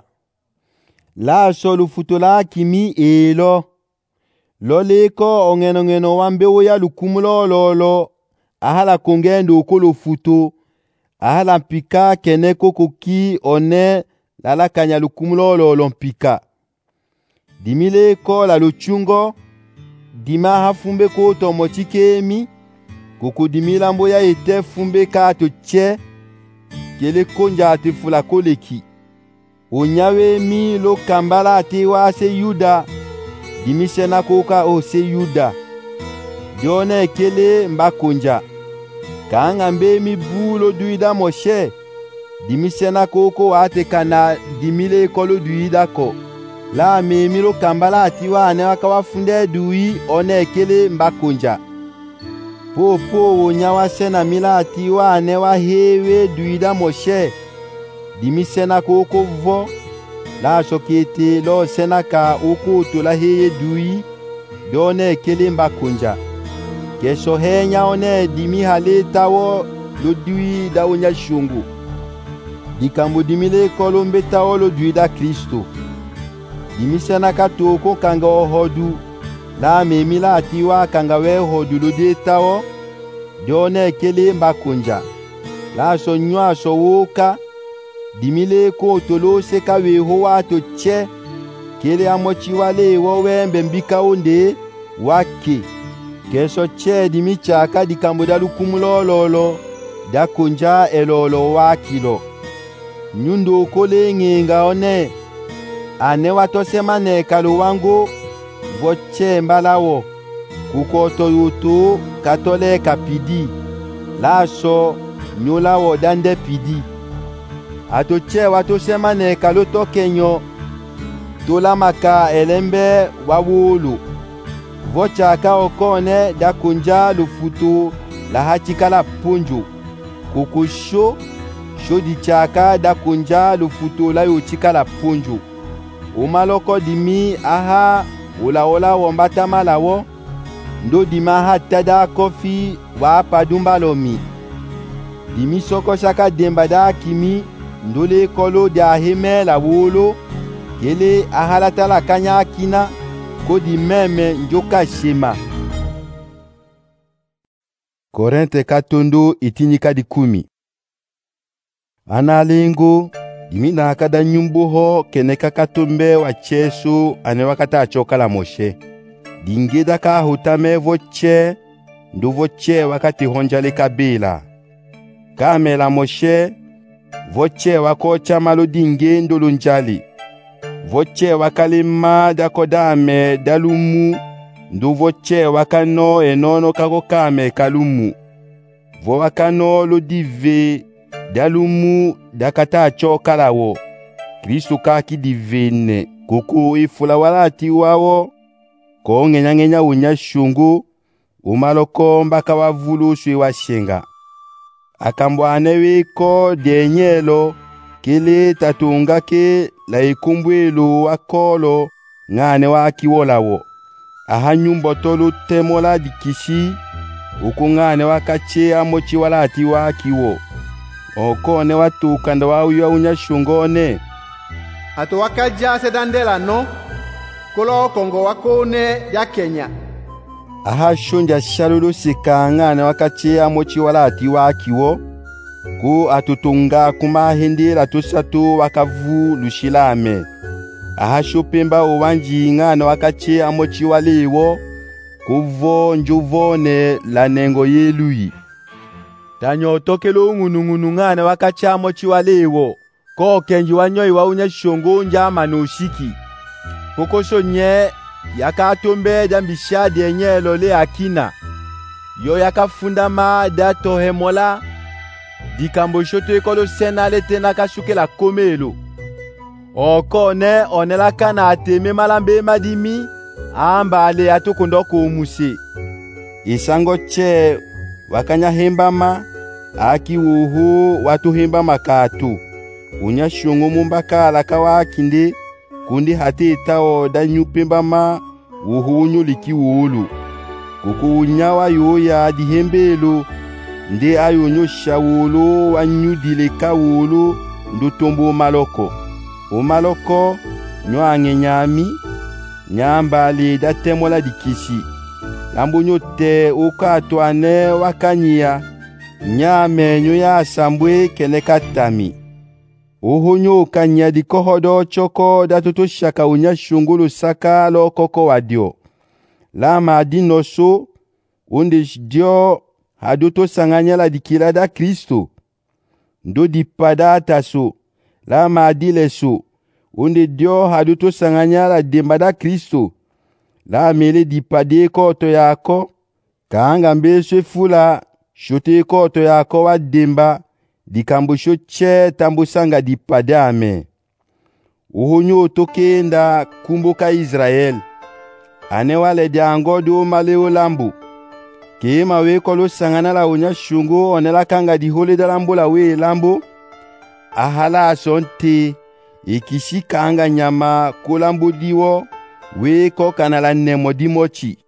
la so lufuto la kimi elo lole ko ongeno wambewo ya lukumulololo ahala kongendo okolo futo ahala mpika keneko koki one lala kanya lukumulololo mpika dimile ko la luchungo dima hafumbe ko tomochikemi koko dimila mboya ete fumbe ka toche kele konja atifula koleki onyawe mi lo kambala ati wa se yuda dimisena koka o se yuda jone kele mbakonja kanga mbe mi bulo duida moshe dimisena koko ate kana dimile kolo duida ko la memi lo kambala ati wa ane wakawafunde dui one kele mbakonja popo onyawa sena mila ati wa ane wa hewe duida moshe dimisena koko vo la shokete lo senaka oko to la heye dui done kele mbakonja kesho henya one dimi haleta wo lo dui da onya shungu dikambo dimile kolombe ta lo dui da Kristo dimisena katoko kanga ohodu la memila atiwa kanga we hodu lo deta wo done kele mbakonja la so nywa so woka dimile ko tolo seka we ho wato che kele amochi wale wo wembe mbika onde wake kesho che dimicha ka dikambo da lukumulololo da konja elolo wakilo nyundo kole ngenga one ane watosemane kalo wango voche mbalawo kukoto yuto katole kapidi laso nyolawo dande pidi atoche watosemane kalo tokenyo tolamaka elembe wawulu vocha ka okone da kunja lufutu la hachikala punju kukusho shodi chaka da kunja lufutu la yochikala punju umaloko dimi aha ulaola wombata malawo ndo dima hatada kofi wa padumbalomi dimi soko shaka demba da kimi ndole kolo da heme la wolo kele ahalata la kanya kina kodi meme njoka shema. Korinte katondo itinyika di 10. Analingo dimina akada nyumbu ho keneka katombe wa chesu ane wakata achoka la Moshe. dingeda ka hutame voche ndu voche wakati honjale kabila. Kamela Moshe voche wakocha malo dinge ndolunjali. Voche wakalima dakodame dalumu ndu voche wakano enono kako kame kalumu. Vo wakano lodive dalumu dakata chokalawo. Kristo kaki divine kuku ifula walati wawo ko ngenya unya shungu umaloko mbaka wavulu swi washenga. Akambwane wiko denyelo kili tatunga ke la ikumbwelu wakolo ngane wakiwolawo. Ahanyumbo tolu temola dikishi ukungane wakache amochi walati wakiwo. Okone watukanda wawuya unya shungone. Ato wakaja sedandela no kolo kongo wakone ya Kenya. Ahashunja shalulu sikangane wakache amochi walati wakiwo. Ku atutunga kumahindira tusatu wakavu lushilame. Ahashupimba uwanji ngane wakache amochi waliwo. Kuvo njuvone la nengo yelui. Tanyo tokelo ngunu ngane wakache amochi waliwo. Ko kenji wanyoi wa unya shongo nja manushiki. Kokosho nye yakatombe dambisha denyelo le akina. Yo yakafunda ma dato hemola. Dikambo shoto ekolo senale tena kashuke la komelo. Okone onela kana ateme malambe madimi. Amba ale atokondoko umuse. Isango che wakanya hembama. Aki uhu watu hembama katu. Unya shungu mumbaka alakawa kindi. Kundi hati itao da nyupembama. Uhu nyuliki uulu. Kuku unyawa yoya dihembelu. Nde ayonyo shawulu wanyudileka wulu ndutombo maloko. Umaloko nyoange nyami. Nyambali datemola dikishi. Lambu nyote ukatwane wakanyia. Nyame nyoya asambwe kenekatami. Uhunyo ukanya dikohodo choko datuto shaka unya shungulu saka lo koko wadio. Lama dinoso undishdio haduto sanganyala dikilada Kristo. Ndo dipada taso. Lama adileso unde dio haduto sanganyala dembada Kristo. La mele dipade koto yako. Kaanga mbeswe fula shote koto yako wa demba. Dikambusho che tambusanga dipade ame. Uhunyo tokenda kumbuka Israel. Anewale diangodo maleo lambu. Kema wekolo sangana la unya shungu onela kanga di hole da lambo la we lambo. Ahala asonte ikishi kanga nyama kulambu diwo weko kanala nemo dimochi.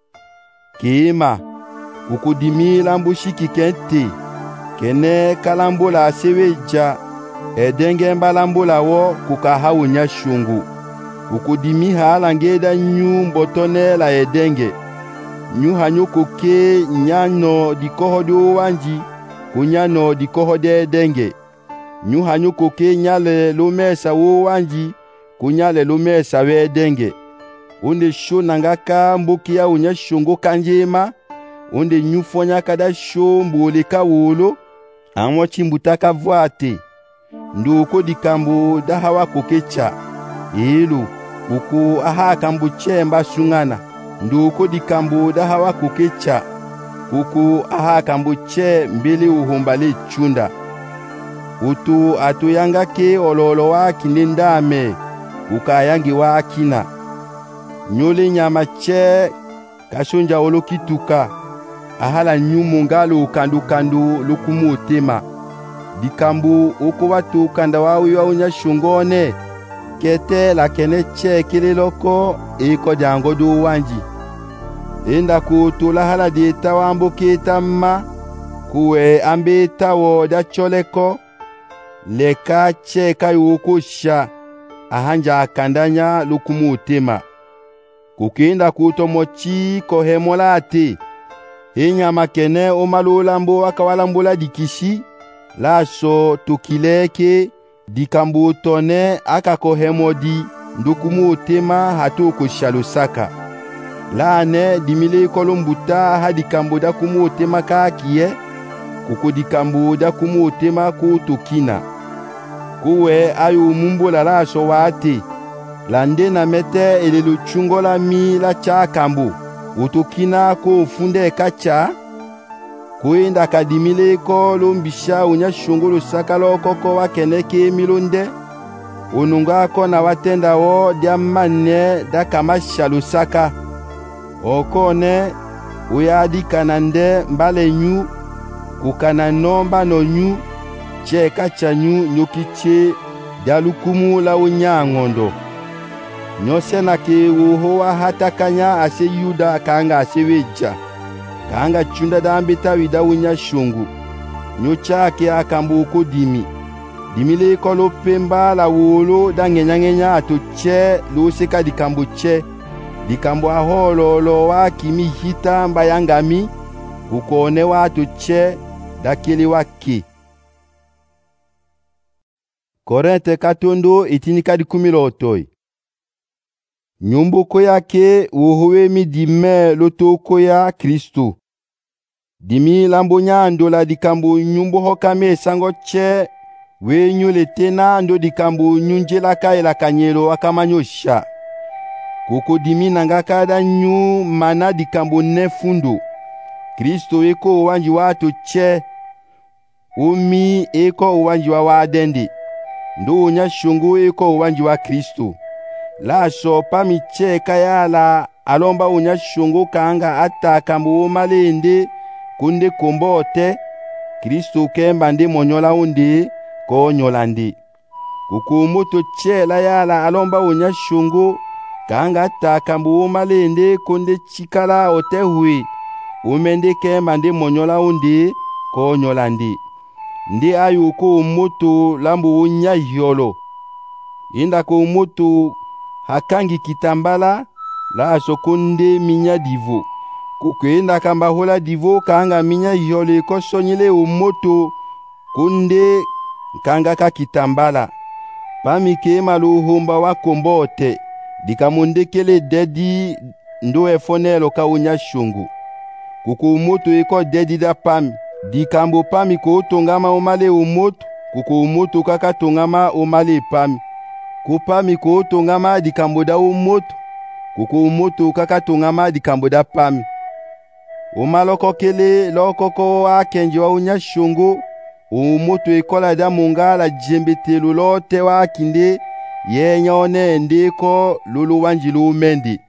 Kema ukudimi lambu shiki kente kene kalambo la seweja edenge mba lambo la wo kukaha unya shungu. Ukudimi halangeda nyu mbotone la edenge. Nyu hanyo koke nyano dikohodo wanji kunyano dikohode denge. Nyu hanyo koke nyale lumesa wo wanji kunyale lumesa we denge. Unde sho nangaka mbuki ya unya shungo kanjema. Unde nyu fonya kada sho mboleka wolo. Anwa chimbutaka vwate. Nduko dikambo dahawa kokecha. Elu uku aha kambuche mba shungana. Nduko dikambo dahawa kukecha. Kuku aha kambuche mbili uhumbali chunda. Utu atuyanga ke ololo wa kinendame. Ukayangi wa akina. Nyole nyama che kashonja olo kituka. Ahala nyumungalo kandu lukumu tema. Dikambo uko watu kanda wawi unya shungone. Kete la kene che kililoko iko jangodo wanji. Enda kutula hala dieta wambo kitama. Kuwe ambita wo da choleko. Leka che kayukusha. Ahanja akandanya lukumu tema. Kukinda kutomochi kohemolate. Inya makene umalulambo wakawalambula dikishi. Laso tukileke. Dikambu tone aka kohemodi ndukumu tema hatu kushalusaka. lane dimile kolombuta hadikambo da kumutema kakiye kukudikambo da kumutema kutukina kuwe ayu mumbola laso wate lande na mete ele luchungo la mi la cha kambu utukina ko funde kacha kuinda kadimile ko lumbisha unya shungulu sakalo koko wakeneke milunde ununga ko na watenda wo diamane da kamasha lusaka okone uyadi kanande mbale nyu kukana nomba no nyu che kacha nyu nyukiche dalukumu la unyangondo nyose na ke uhoa hatakanya ase yuda kanga aseweja kanga chunda dambita wida unya shungu nyocha ke akambuko dimile kolo pemba la wolo da ngenya atoche luseka dikambo aholo lo wa kimi hita mbayangami ukone wa atoche da kili waki. Korente katondo itinika di kumilotoi. Nyumbuko yake uhuwe mi dime lotoko ya Kristo. Dimi lambonya ndo la dikambo nyumbu hokame sango che we nyule tena ndo dikambo nyunjela kae la kanyelo akamanyosha. Koko dimi nangakada nyu mana dikambo nefundo. Kristo eko uwanji watu che umi eko uwanji wa wadendi. Ndo unya shungu eko uwanji wa Kristo. Laso pamiche kayala alomba unya shungu kanga ata kambu umalende kunde kombote Kristo kemba ndi monyola undi ko nyolandi. Kukumuto chela yala alomba unya shungu kanga ata kambu umalende kunde chikala otehui umende kemba ndi monyola undi ko nyolandi. Ndi ayu ko umutu lambu unya yolo. Inda ko umutu hakangi kitambala la sokunde minya divo. Kukwenda kamba hola divo kanga minya yole ko sonyile umutu kunde kanga ka kitambala. Pamike maluhumba wa kombote dikamundekele dedi ndo efonelo ka unya shungu. Kuku umutu eko dedi da pami. Dikambo pami ko tongama umale umutu kuku umutu kaka tongama umale pami. Kupami ko tongama dikambo da umutu kuku umutu kaka tongama dikambo da pami. Umaloko kele lokoko wa kenji wa unya shungu umutu ekola da mungala jembetelu lote wa kinde yenyone ndiko lulu wanji lumendi.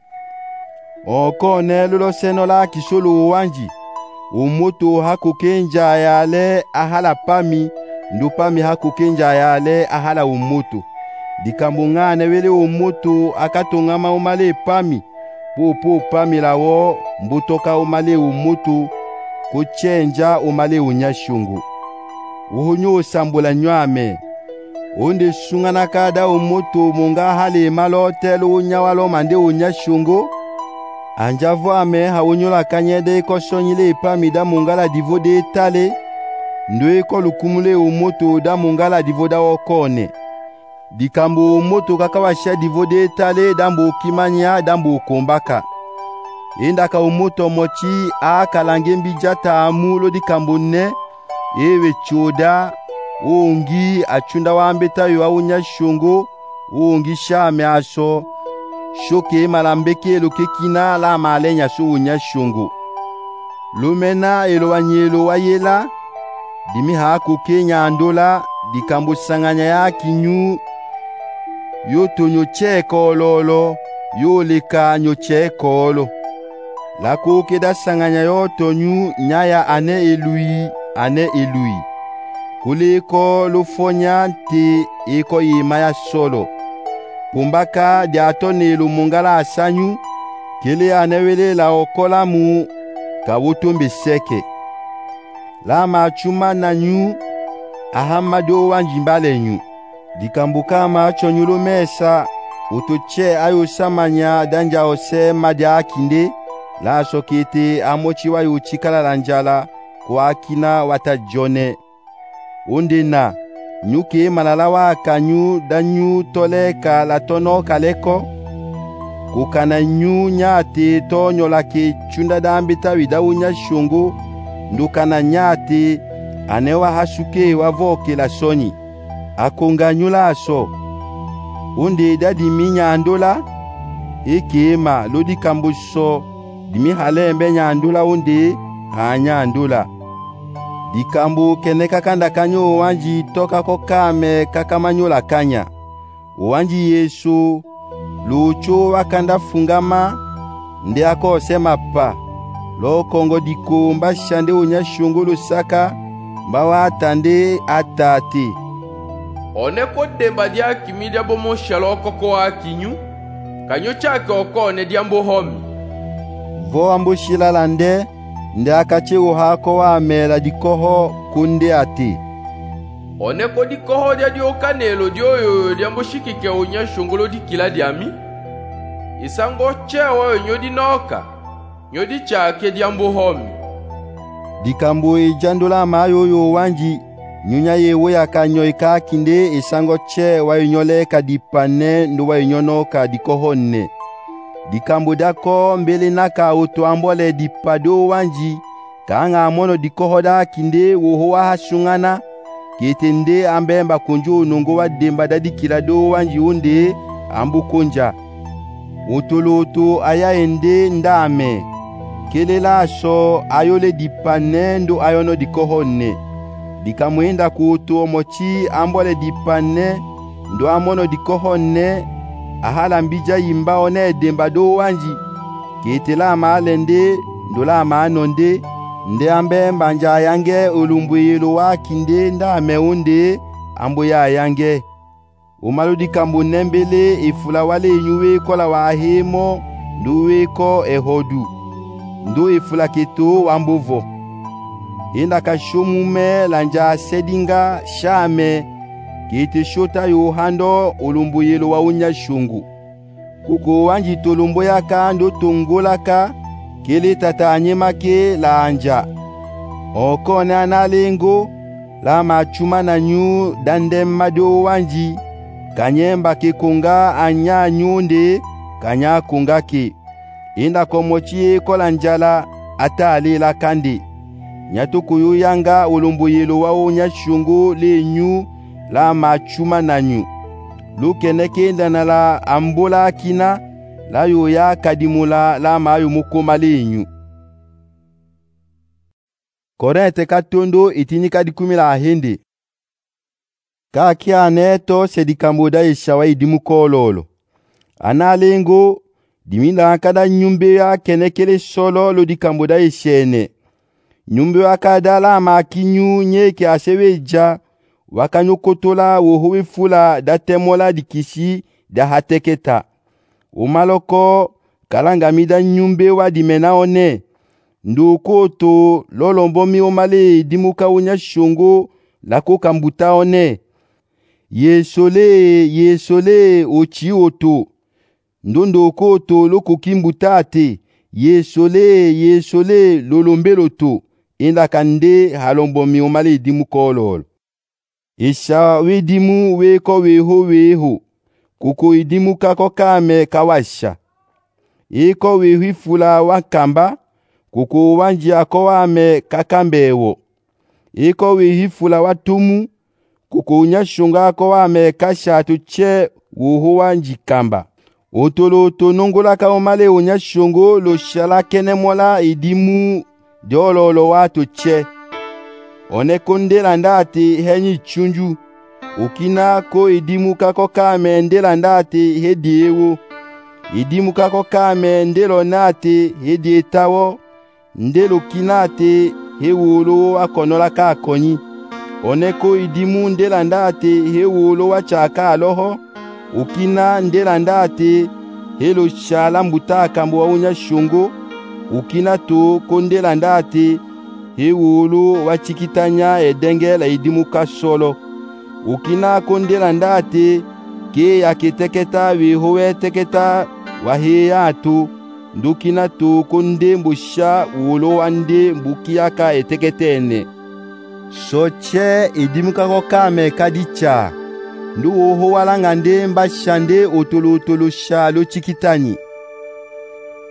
Okone lulo seno la kisulu wanji. Umutu hakukenja yale ahala pami ndupami hakukenja yale ahala umutu. Dikambungane wele umutu akatongama umale pami pupu pami lawo mbutoka umale umutu kuchenja umale unyashungu. Uhunyu sambula nywame unde shungana kada umutu munga hali malotelu unyawalo mande unyashungu. Anjavo ame hawunyola kanyede ko sonyile pami da mungala divo de tale ndwe ko lukumule umutu da mungala divo da okone. Dikambo umutu kakawasha divo de tale dambo kimanya dambo kombaka. Indaka umutu mochi akalangembi jata amulo dikambo ne ewe choda ungi achunda wambeta yu awunya shungo ungi shame aso shoke malambeke lokekina la malenya so unya shungo. Lumena elowanyelo wayela dimi haku kenya andola dikambo sanganya ya kinyu yoto nyoche kololo yoleka nyoche kolo. Lako keda sanganya yoto nyu nyaya ane elui. Kuleko lufonya te eko yimaya solo. Pumbaka diatone lumungala asanyu kele anewele la okola mu kabutumbi seke. La machuma na nyu ahamado wanjimbale nyu. Dikambuka macho nyulu mesa utuche ayo samanya danja ose madia kinde la sokete amochi wa yuchikala lanjala kwa kina watajone. Undina nyuke malalawa kanyu danyu toleka la tono kaleko kukana nyu nyate tonyola ke chunda dambita widawu nyashungu ndukana nyate anewa hasuke wavoke la soni akonganyula aso unde dadi minyandola ekema lodi kambuso dimi halembe nyandola unde hanyandola dikambu keneka kanda kanyo wanji toka kokame kakamanyola kanya wanji Yesu lucho wakanda fungama nde ako sema pa lo kongo diko mbashande unyashungu lusaka mbawa atande atati one ko demba dia kimidia bomo shalo koko akinyu kanyo chake okone diambo homi vo ambo shilalande nde akache uhako wa amela dikoho kunde ati one ko dikoho dia diokanelo dioyo diambo shikike unyashungulo dikila diami isango chewa nyodi noka nyodi chake diambo homi dikambo ijandula mayoyo wanji nyunya yewe yakanyo ikakinde isango chewa inyole kadipane nduwa inyonoka dikohonne dikambo dako mbele naka utuambole dipado wanji kanga mono dikohoda kinde wohowa hashungana ketende ambemba kunju nungo wa demba dadikila do wanji unde ambu kunja utulutu ayaende ndame kelela so ayole dipane ndo ayono dikohonne dikamwenda kutu mochi ambole dipane ndo amono dikohonne ahala mbija yimba one demba do wanji ketela maalende ndola maanonde nde ambe mbanja yange ulumbuyilo wakinde nda meunde ambo ya yange umaludi kambu nembele ifula wale inyuwe kola wahemo nduwe ko ehodu ndu ifula keto wambovo inda kashumume lanja sedinga shame kete shota yohando ulumbuyilo wa unyashungu kuko wanji tolumbo yaka ndo tongolaka kele tatanyema ke la anja okone analengo la machuma na nyu dandemma do wanji kanyemba ke konga anya nyunde kanya konga ke inda komochie kola njala atali la kandi nyatukuyu yanga ulumbuyilo wa unyashungu le nyu la machuma na nyu lukeneke ndanala ambola kina la yoya kadimula la mayu mukoma lenyu Korente katondo itinika dikumila ahende kakia neto sedikamboda ishawa idimukololo analengo diminda akada nyumbe ya kenekele solo lo dikamboda ishene nyumbe akada la makinyu nyeke aseweja wakanyokotola wohowe fula datemola dikisi da hateketa umaloko kalangamida nyumbe wa dimena one ndukoto lolombomi omale dimuka unyashungu lako kambuta one yesole ochi oto ndondokoto loko kimbutate yesole lolombeloto inda kande halombomi omale dimukololo isha widimu weko weho kuko idimu kako kame kawasha iko wehifula wakamba kuko wanji ako wame kakambewo iko wehifula watumu kuko unyashunga ako wame kashatu che wuhu wanji kamba otoloto nongola ka omale unyashungo lo shala kenemola idimu diololo watu che one kondela ndati henyi chunju ukina ko idimu kako kame ndela ndati hediewo idimu kako kame ndelo nati hedietawo ndelo kinate hewolo akonola ka konyi one ko idimu ndela ndati hewolo wachaka aloho ukina ndela ndati helo shala mbuta kambo wa unyashungo ukina to kondela ndati hewolo wachikitanya edengela idimu kasolo ukina kondela ndate ke yaketeketa wehowe teketa waheyatu ndukina to konde mbusha wolo wande mbukiyaka eteketene soche idimu kako kame kadicha ndu woho walangande mbashande otolotolo shalo chikitani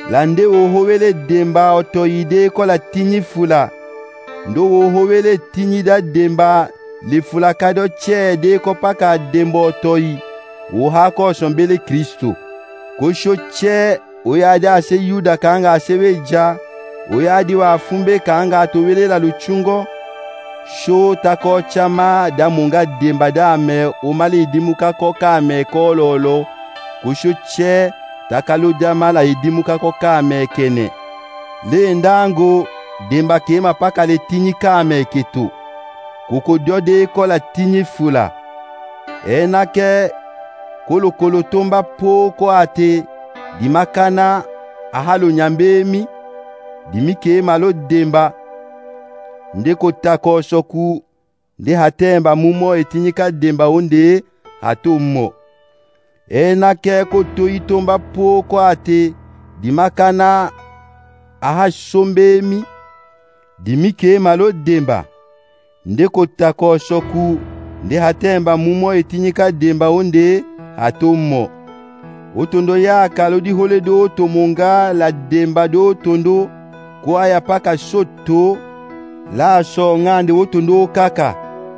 lande wohowele demba otoyide ko la tinyi fula ndo wohowele tinyi da demba li fula kado che de ko paka dembo otoyi woha ko sombele Kristo ko sho che oyade ase Yuda kanga aseweja oyadi wa fumbe kanga atowele la luchungo sho tako chama da munga demba da me umali dimuka ko kame ko lolo kusho che takalo dama la idimuka ko kame kene le ndango demba kema paka le tinyi kame ketu kuko diode ko la tinyi fula enake kolo tomba po ko ate dimakana ahalo nyambemi dimike malo demba ndeko tako soku nde hatemba mumo etinyika demba onde hatumo enake ko toyitomba po ko ate dimakana aha sombemi dimike malo demba ndeko tako soku nde hatemba mumo etinyika demba onde hatumo otondo ya kalodi hole do tomonga la demba do tondo ko aya paka soto la so ngande otondo kaka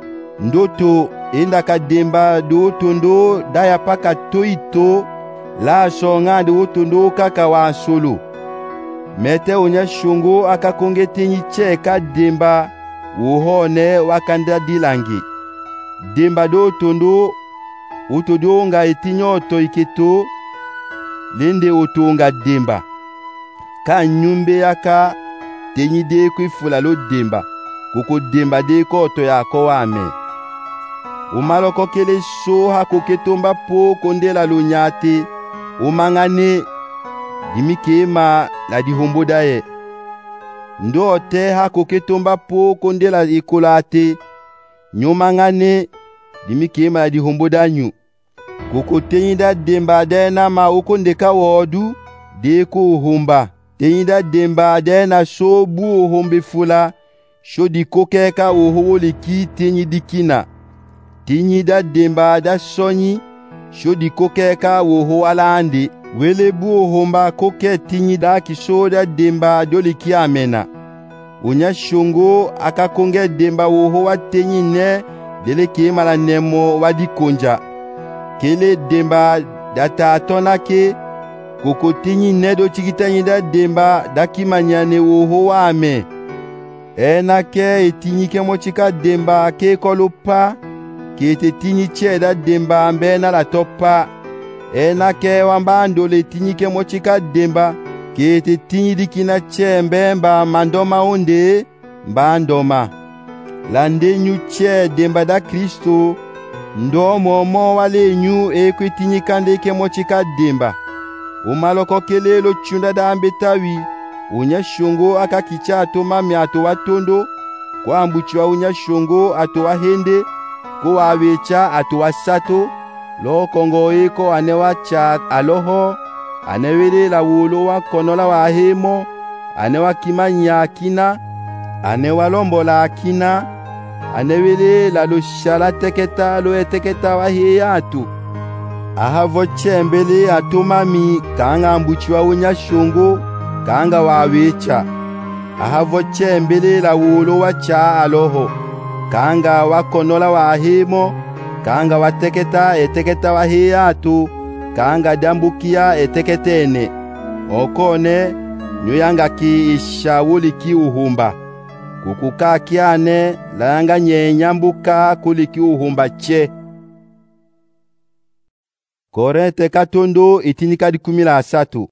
ndoto enda ka demba do tondo daya paka toito la so ngande otondo kaka wa solo mete onya shungo akakonge tenyi che ka demba wohone wakanda dilangi demba do tondo otodonga etinyo toiketo lende otonga demba ka nyumbe yaka tenyi de kwifula lo demba koko demba de ko to ya ko ame umaloko kele so hakoketomba po kondela lo nyate umangane dimikema la dihombodaye ndo te hakoketomba po kondela ikolate nyomangane dimikema la dihombodanyu koko tenyida demba dena ma okondeka wodu de ko homba tenyida demba dena so bu hombe fula shodi kokeka ohowole ki tenyidikina tenyida demba da sonyi shodi kokeka woho alande wele bu homba koke tenyida kisoda demba doliki amena unya shongo akakonge demba woho wa tenyine deleke mala nemo wadikonja kele demba data tonake koko tinyi nedo chikitanyi da demba dakimanyane woho wame enake etinyi ke mochika demba ke kolopa ke te tinyi che da demba ambena la topa enake wambando le tinyi ke mochika demba ke te tinyi dikina che mbemba mandoma onde mbandoma lande nyu che demba da Kristo ndo momo wale nyu ekwitinyi kande ke mochika demba umaloko kelelo chunda da ambetawi unya shongo akakicha atoma miato watondo kwa ambuchiwa unya shongo ato wahende ko wawecha ato wasato lo kongo eko anewacha aloho anewele la wolo wa konola wa hemo anewa kimanya akina anewalombola akina anewele la lo shala teketa lo eteketa wa heyatu ahavo chembele atomami kanga ambuchiwa unya shongo kanga wawecha ahavo chembele la wolo wa cha aloho kanga wakonola wa hemo kanga wateketa eteketa wa heyatu kanga dambukia eteketene okone nyoyanga ki ishawuli ki uhumba kukuka kiane layanga nyenyambuka kuliki uhumba che Korente katondo itinika di 13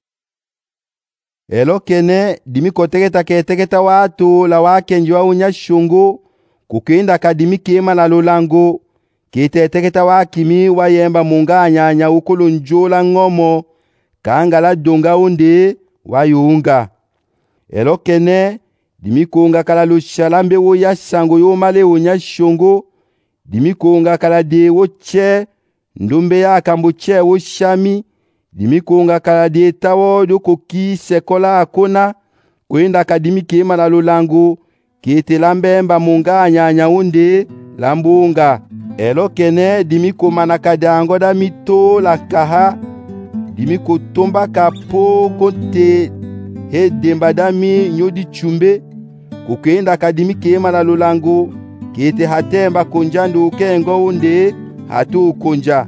elokene dimikoteketa keteketa watu la wakenjwa unya shungu kukenda kadimikema la lolango kiteteketa wakimi wayemba munganya ukulu njola ngomo kanga la donga unde wayunga elokene dimikonga kala lushalambe wo ya sango yo male unya shungu dimikonga kala de wo che ndumbe ya kambuche wo shami dimikonga kala de tawo do koki sekola akona kwenda kadimike mana lolango kete lambemba munganya nyaunde lambunga elokene dimiko manakadango da mito la kaha dimiko tomba kapo kote he demba dami nyodi chumbe kukenda kadimi kema la lulango kete hatemba konjandu kengo unde hatu konja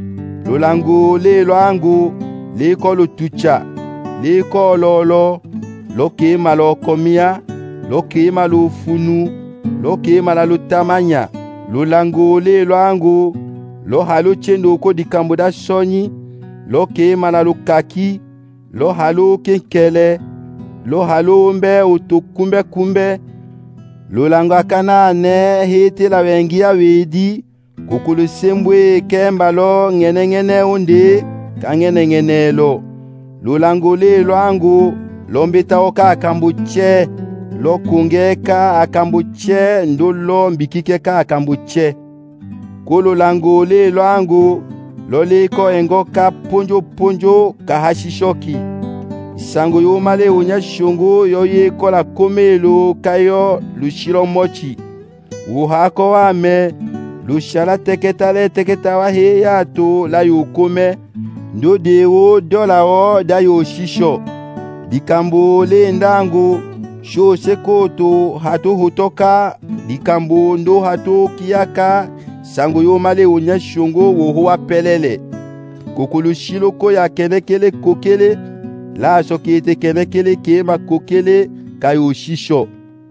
lulango le lwangu liko lutucha liko lolo lokema lokomia lokema lufunu lokema la lutamanya lulango le lwangu lo halu chendo ko dikambo da sonyi lokema la lukaki lo halu kenkele lo halu mbe utukumbe kumbe lulango akana ne hete la wengi ya wedi kukulu sembwe kemba lo ngene unde kangene lo lulango le lwangu lombeta oka akambuche lo kungeka akambuche ndolo mbikikeka akambuche kululango le lwangu loliko engoka ponjo kahashishoki sango yomale unyashungu yoyeko la komelo kayo lushiro mochi uhako wame lushala teketa wa heyato la yukome ndo dewo dola o da yoshisho dikambo le ndangu sho sekoto hatu hutoka dikambo ndo hatu kiaka sango yomale unyashungu wohuwa pelele kukulushilo ko ya kenekele kokele la sokete kenekele kema kokele kayoshisho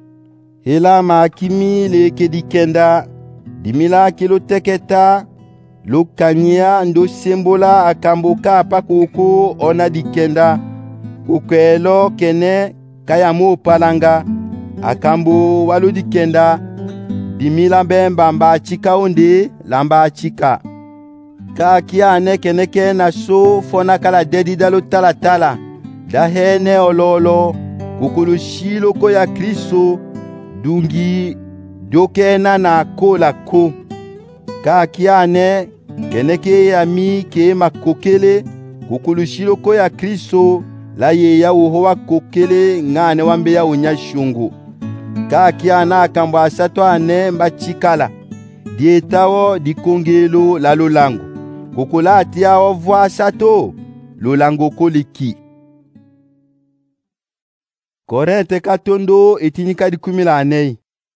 hela makimi le kedikenda dimila kilo teketa lukanyia ndo sembola akambuka apakuku ona dikenda kukwelo kene kayamu palanga akambu walu dikenda dimila bemba mba chika unde lamba chika kakia neke na so fona kala dedi dalo tala da hene ololo kukulushilo ko ya Kristo dungi dokena na kola ko kakia ne keneke ya mi ke makokele kukulushilo ko ya Kristo la ye ya uhowa kokele ngane wambe ya unyashungu kakia na kambo asato ane mbachikala dietawo dikongelo la lulango kukulati ya ovwa sato lulango koliki Korente katondo etinika dikumila anei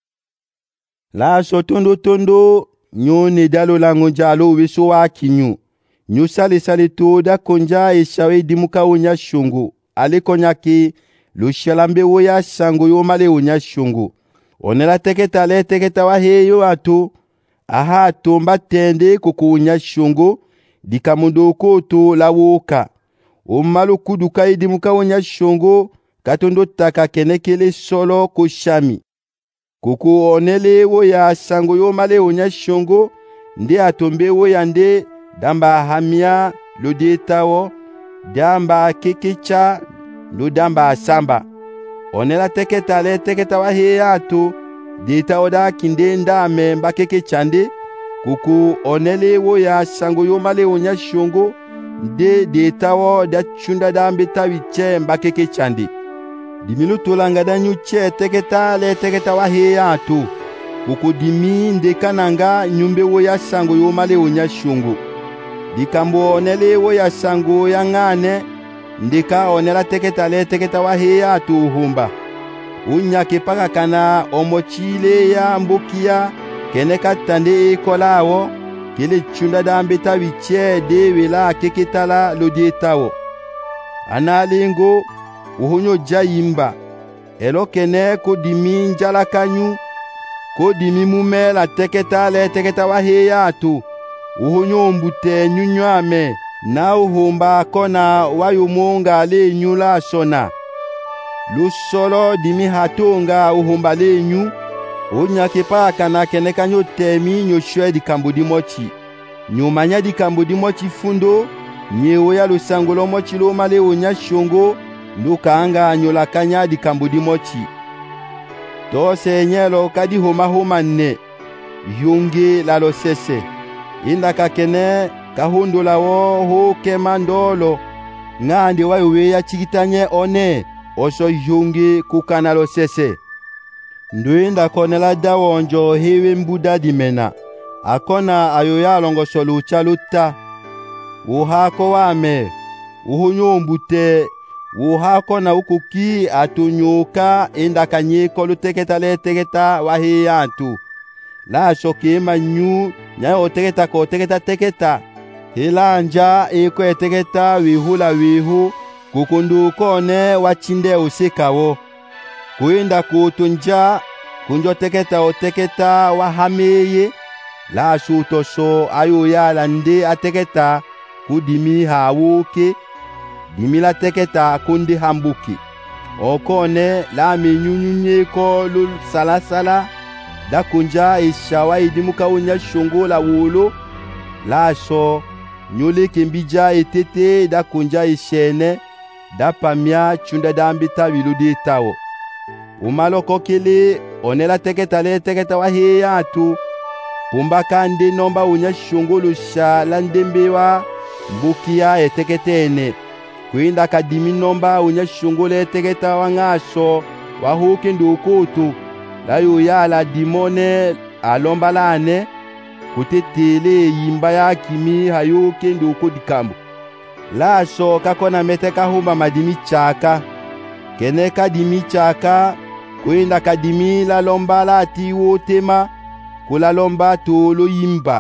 la so tondo nyone dalo lango njalo weso wa kinyu nyu sale to da konja eshawe dimuka onya shungu ale konyaki lo shalambe woya sango yo male onya shungu onela teketa wa heyo ato aha tomba tende kukunya shungu dikamundo koto la woka omalo kuduka idimuka onya shungu katondo taka kenekele solo kushami kuku onele woya sango yo male onya shungu nde atombe woya nde damba hamia lodetawo damba kekecha lo damba samba onela teketa wa heyato deta oda kinde ndame mbakeke chande kuku onele woya sango yo male onya shungu nde deta wo da chunda dambe tawiche mbakeke chande dimilu tolanga danyu che teketa wa heyato kuku dimi nde kananga nyumbe woya sango yo male onya shungu dikambo onele woya sango ya ngane ndika onela teketa wa heyato uhumba unyake paka kana omochile ya mbukia keneka tande ekolawo kele chunda dambe tawiche dewela keketala lodietawo analingo uhunyo jayimba elo kene kodimi njala kanyu kodimi mumela teketa wa heyato uhunyo mbute nyunywame na uhumba kona wayumunga le nyula sona lusolo dimi hatonga uhumba le nyu unyake paka na keneka nyotemi nyoshwe dikambudi mochi nyumanya dikambudi mochi fundo nyewo ya lusangolo mochi lo male onya shongo ndukaanga nyola kanya dikambudi mochi to senyelo kadi homa ne yunge la lo sese inda kakene kahundula wo ho kemandolo ngande wayo ya chikitanye one oso yunge kukana lo sese nduinda konela dawonjo hewe mbuda dimena akona ayo ya longo solu chaluta uhako wame uhunyo mbute wuhako na ukuki atunyuka enda kanyeko luteketa le teketa wahiyantu. La shokema nyu nya oteketa ko teketa hilanja iko eteketa wihula wihu kukundu kone wachinde usikawo. Kuinda kutunja kunjo teketa oteketa wahameye. La shutosho ayo ya lande ateketa kudimi hawuke. Dimila teketa kundi hambuki. Okone la minyunyunye ko lul salasala. Da kunja ishawa idimuka unya shungu la wulu. La sho nyule kembija etete da kunja ishene. Da pamia chunda dambita wiludi tao. Umaloko kele onela teketa le teketa wahiyantu. Pumbaka nde nomba unya shungu lusha landembewa mbukia eteketene. Kuinda kadimi nomba unya shungu le teketa wangasho wahuke ndukutu. Layo ya la dimone alomba lane kutetele yimba ya kimi hayuke nduku dikambu. Lasho kakona meteka humba madimi chaka. Keneka dimi chaka kuinda kadimi la lomba la tiwo tema kula lomba tolo yimba.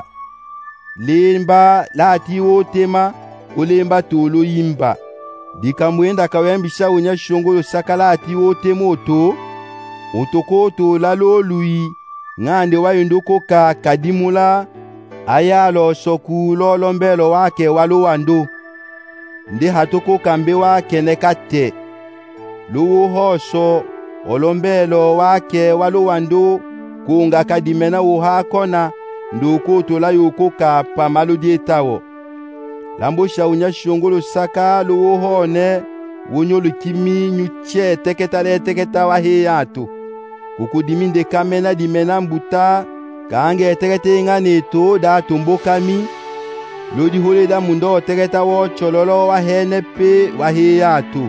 Lemba la tiwo tema kulemba tolo yimba. Dikamwenda kawembisha unya shungu sakala atiwo temoto. Utokoto lalo lui ngande wayunduko ka kadimula ayalo soku lolombelo wake walu wando. Ndi hatoko kambe wake nekate. Luwu hoso olombelo wake walu wando kunga kadimena uhakona ndukoto la yuko ka pamaludi etawo. Lambusha unya shungulu saka luwu hone wunyolu kimi nyuche teketa wahiyantu. Kukudiminde kamena dimena mbuta kange tekete nganeto da tumbokami. Lodi hule da mundo teketa wo chololo wahene pe wahiyantu.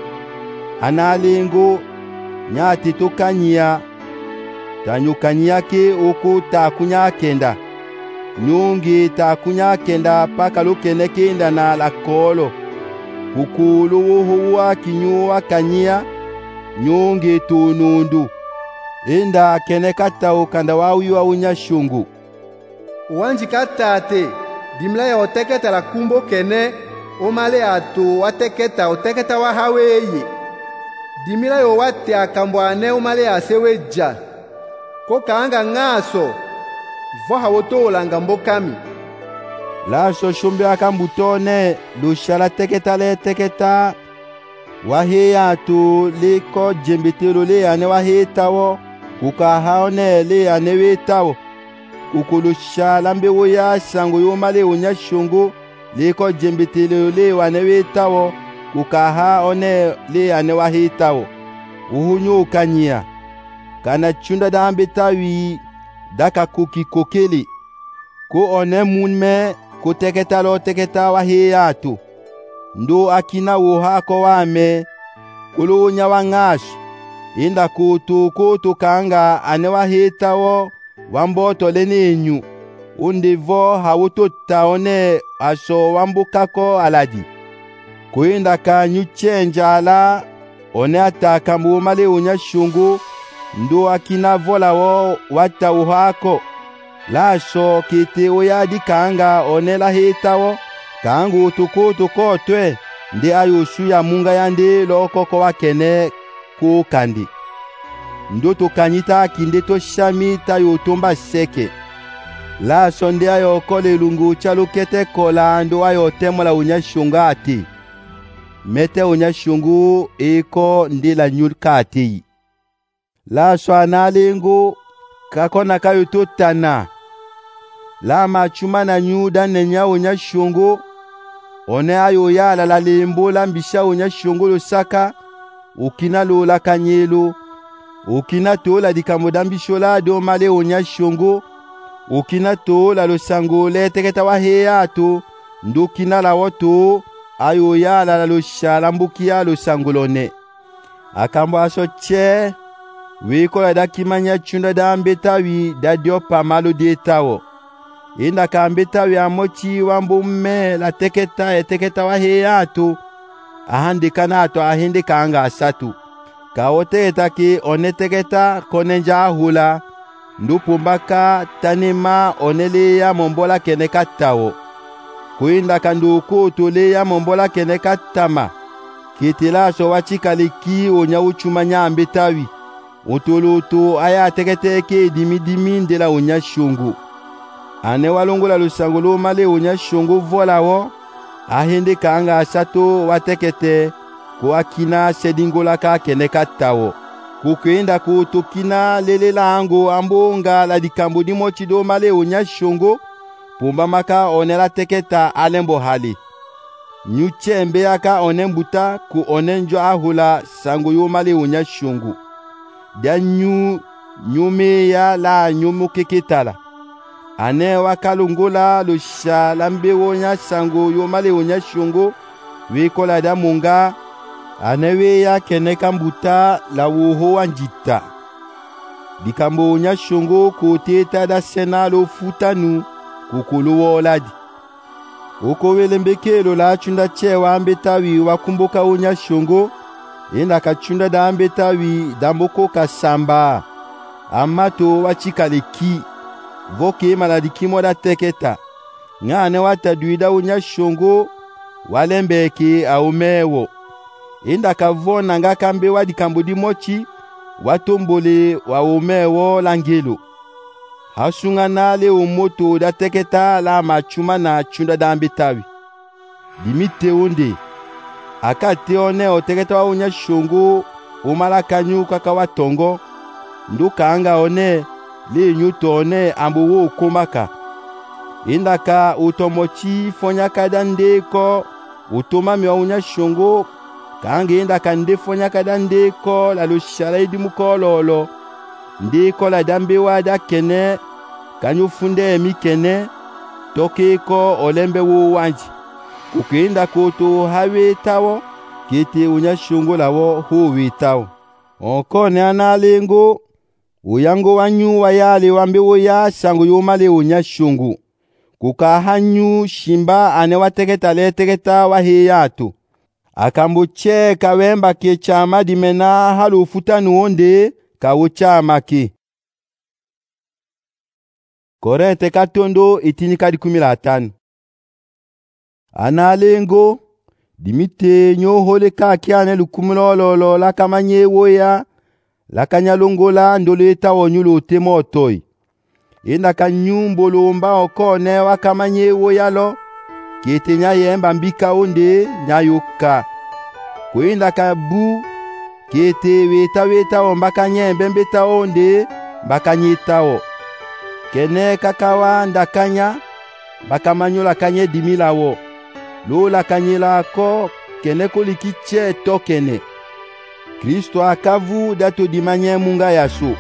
Analengo nyati tokanyia tanyukanyia ke oko takunya kenda. Nyungi takunya kenda paka lukene kenda na lakolo. Kukulu wuhuwa kinyuwa kanyia nyungi tunundu. Enda kene kata ukanda wawi wa unya shungu. Uwanji katate dimla ya oteketa la kumbo kene omale atu wateketa oteketa wa haweye. Dimila yo wate akambwane omale aseweja. Koka anga ngaso voha woto olanga mbokami. Lasho shumbe akambutone lushala teketa le teketa wahiyantu liko jembetelo le ane wahitawo. Kukahaone le ane wetawo. Kukulusha lambewo ya sango yomale unya shungu liko jembetelo le wane wetawo. Kukahaone le ane wahitawo. Uhunyu ukanyia kana chunda dambetawi daka kuki kokeli. Ko one munme kuteketa lo teketa wahiyantu. Ndo akina wuhako wame kulunya wangashu. Inda kutu kanga anewa hitawo wamboto lenenyu. Undivo hawutotaone aso wambukako aladi. Kuinda kanyu chenjala one ataka mbumale unya shungu. Ndo akina vola wo wata uhako. Lasho kiti uyadi kanga one la hitawo. Kangu utukutu kotwe. Ndi ayushu ya munga yandi lokoko wakene kukandi. Ndoto kanyita kindeto shamita yotomba seke. La sonde ayo kole lungu chalukete kola ndo ayo temola unya shunga ati. Mete unya shungu eko ndila nyulka ati. La swana lingu kakona kayo tutana. La machuma na nyuda nenya unya shungu. One ayo ya la limbo la mbisha unya shungu lusaka. Ukina lola kanyelo. Ukina tola dikamodambishola do male unya shungu. Ukina tola lo sango le teketa wahiyantu. Ndukina la woto ayo ya la lo shalambukia lo sangolone. Akambo aso che. Wiko la dakimanya chunda dambetawi dadio pamalo dietawo. Inda kambetawi amochi wambume la teketa wahiyantu. ahandikana ato ahindika anga asatu. Ka otegeta ki onetegeta konenja ahula. Ndupumbaka tanima oneleya mombola keneka tawo. Kuinda kanduku tuleya mombola keneka tama. Kitila so wachikaliki onya uchuma nyambe tawi. Utulutu aya teketeke dimidimi ndela onya shungu. Ane walungula lusangulu male onya shungu vola wo. Ahende kanga asato watekete kuakina sedingola ka keneka tawo. Kukuinda kutukina lele lango ambonga la dikambo di mochido male onya shungu. Pumba maka onela teketa alembo hali. Nyuchembe aka onembuta ku onenjo ahula sango yo male onya shungu. Dia nyume ya la nyumu keketala. Ane wakalungola lusha lambe wonya sango yo male onya shungu. Wekola da munga. Ane we ya keneka mbuta la woho wanjita. Dikambo onya shungu kuteta da senalo futanu kukulu oladi. Ukowele mbekelo la chunda chewa ambetawi wakumboka onya shungu. Enda kachunda da ambetawi damboko kasamba. Amato wachikaleki. Voke maladikimo da teketa. Ngane wataduida onya shungu. Walembeke aumewo. Enda kavona nga kambe wadikambo di mochi. Watombole wa umewo langelo. Hasungana le umoto da teketa la machuma na chunda da ambetawi. Dimite onde. Akate one oteketa wa onya shungu. Umala kanyu kaka watongo. Nduka anga one. Le nyuto one ambuwo ukomaka. Indaka utomochi fonyaka dande ko. Utomami wa onya shungu. Kange indaka nde fonyaka dande ko la lushala idimuko lolo. Ndiko la dambe wada kene. Kanyu funde emi kene. Toke ko olembe wo wanji. Kukuinda koto hawe tawo. Kete onya shungu lawo huwe tawo. Onkone analengo. Uyango wanyu wayale wambe woya sango yomale onya shungu. Kuka hanyu shimba ane wateketa le teketa waheyatu. Akambu che kawemba ke chama dimena halu futanu onde kawo chama ke. Korete katondo itinika di 15. Analengo dimite nyohole kakiane lukumulololo la kamanye woya la kanyalongola ndoleta wonyulo temotoi. Enda kanyumbo lomba okone wa kamanye woyalo kete nyayemba mbika onde nyayoka. Kuinda kabu kete weta ombaka nyembe mbeta onde mbaka nyetawo. Kene kakawa ndakanya bakamanyola kanye dimilawo. Lola kanyela ko kene kolikiche tokene. Kristo akavu dato dimanye munga yaso.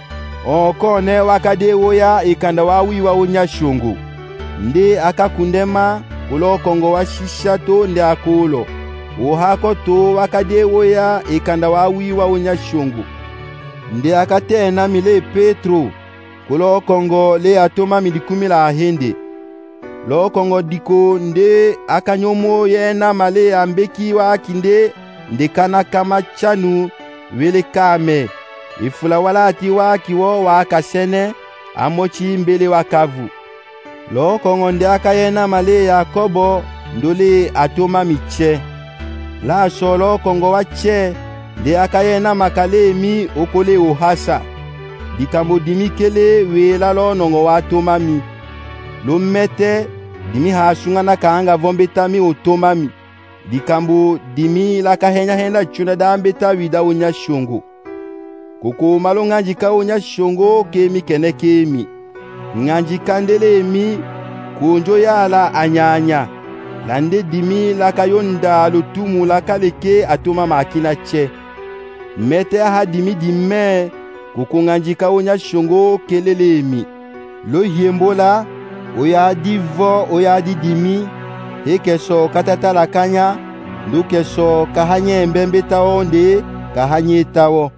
Okone wakade woya ikanda wawiwa onya shungu. Nde akakundema ulo kongo wa shishato nde akulo. Uhako to wakade woya ikanda wawiwa onya shungu. Nde akatena mile Petro. Kulo kongo le atoma midikumila ahende. Lo kongo diko nde akanyomo yena male ambeki wa kinde. Nde kana kama chanu wele kame. Ifula walati wakiwo wakasene amochi mbele wakavu. Lo kongo nde akayena male Yakobo ndole atoma miche. La solo kongo wache nde akayena makale mi okole uhasa. Dikambo dimikele wela lo nongo watoma mi. Lo mete dimi hasungana kaanga vombetami otoma mi. Dikambo dimi la kahenya henda chuna dambeta wida onya shungu. Kuko malo nganjika onya shungu kemi kene kemi. Nganjika ndele mi kunjo yala anyanya. Lande dimi la kayonda lutumu la kaleke atoma makina che. Mete ha dimi dime kuko nganjika onya shungu kelele mi. Lo hiembola oya divo oya didimi. Hekeso katata la kanya, ndukeso kahanye mbembeta onde, kahanye tawo.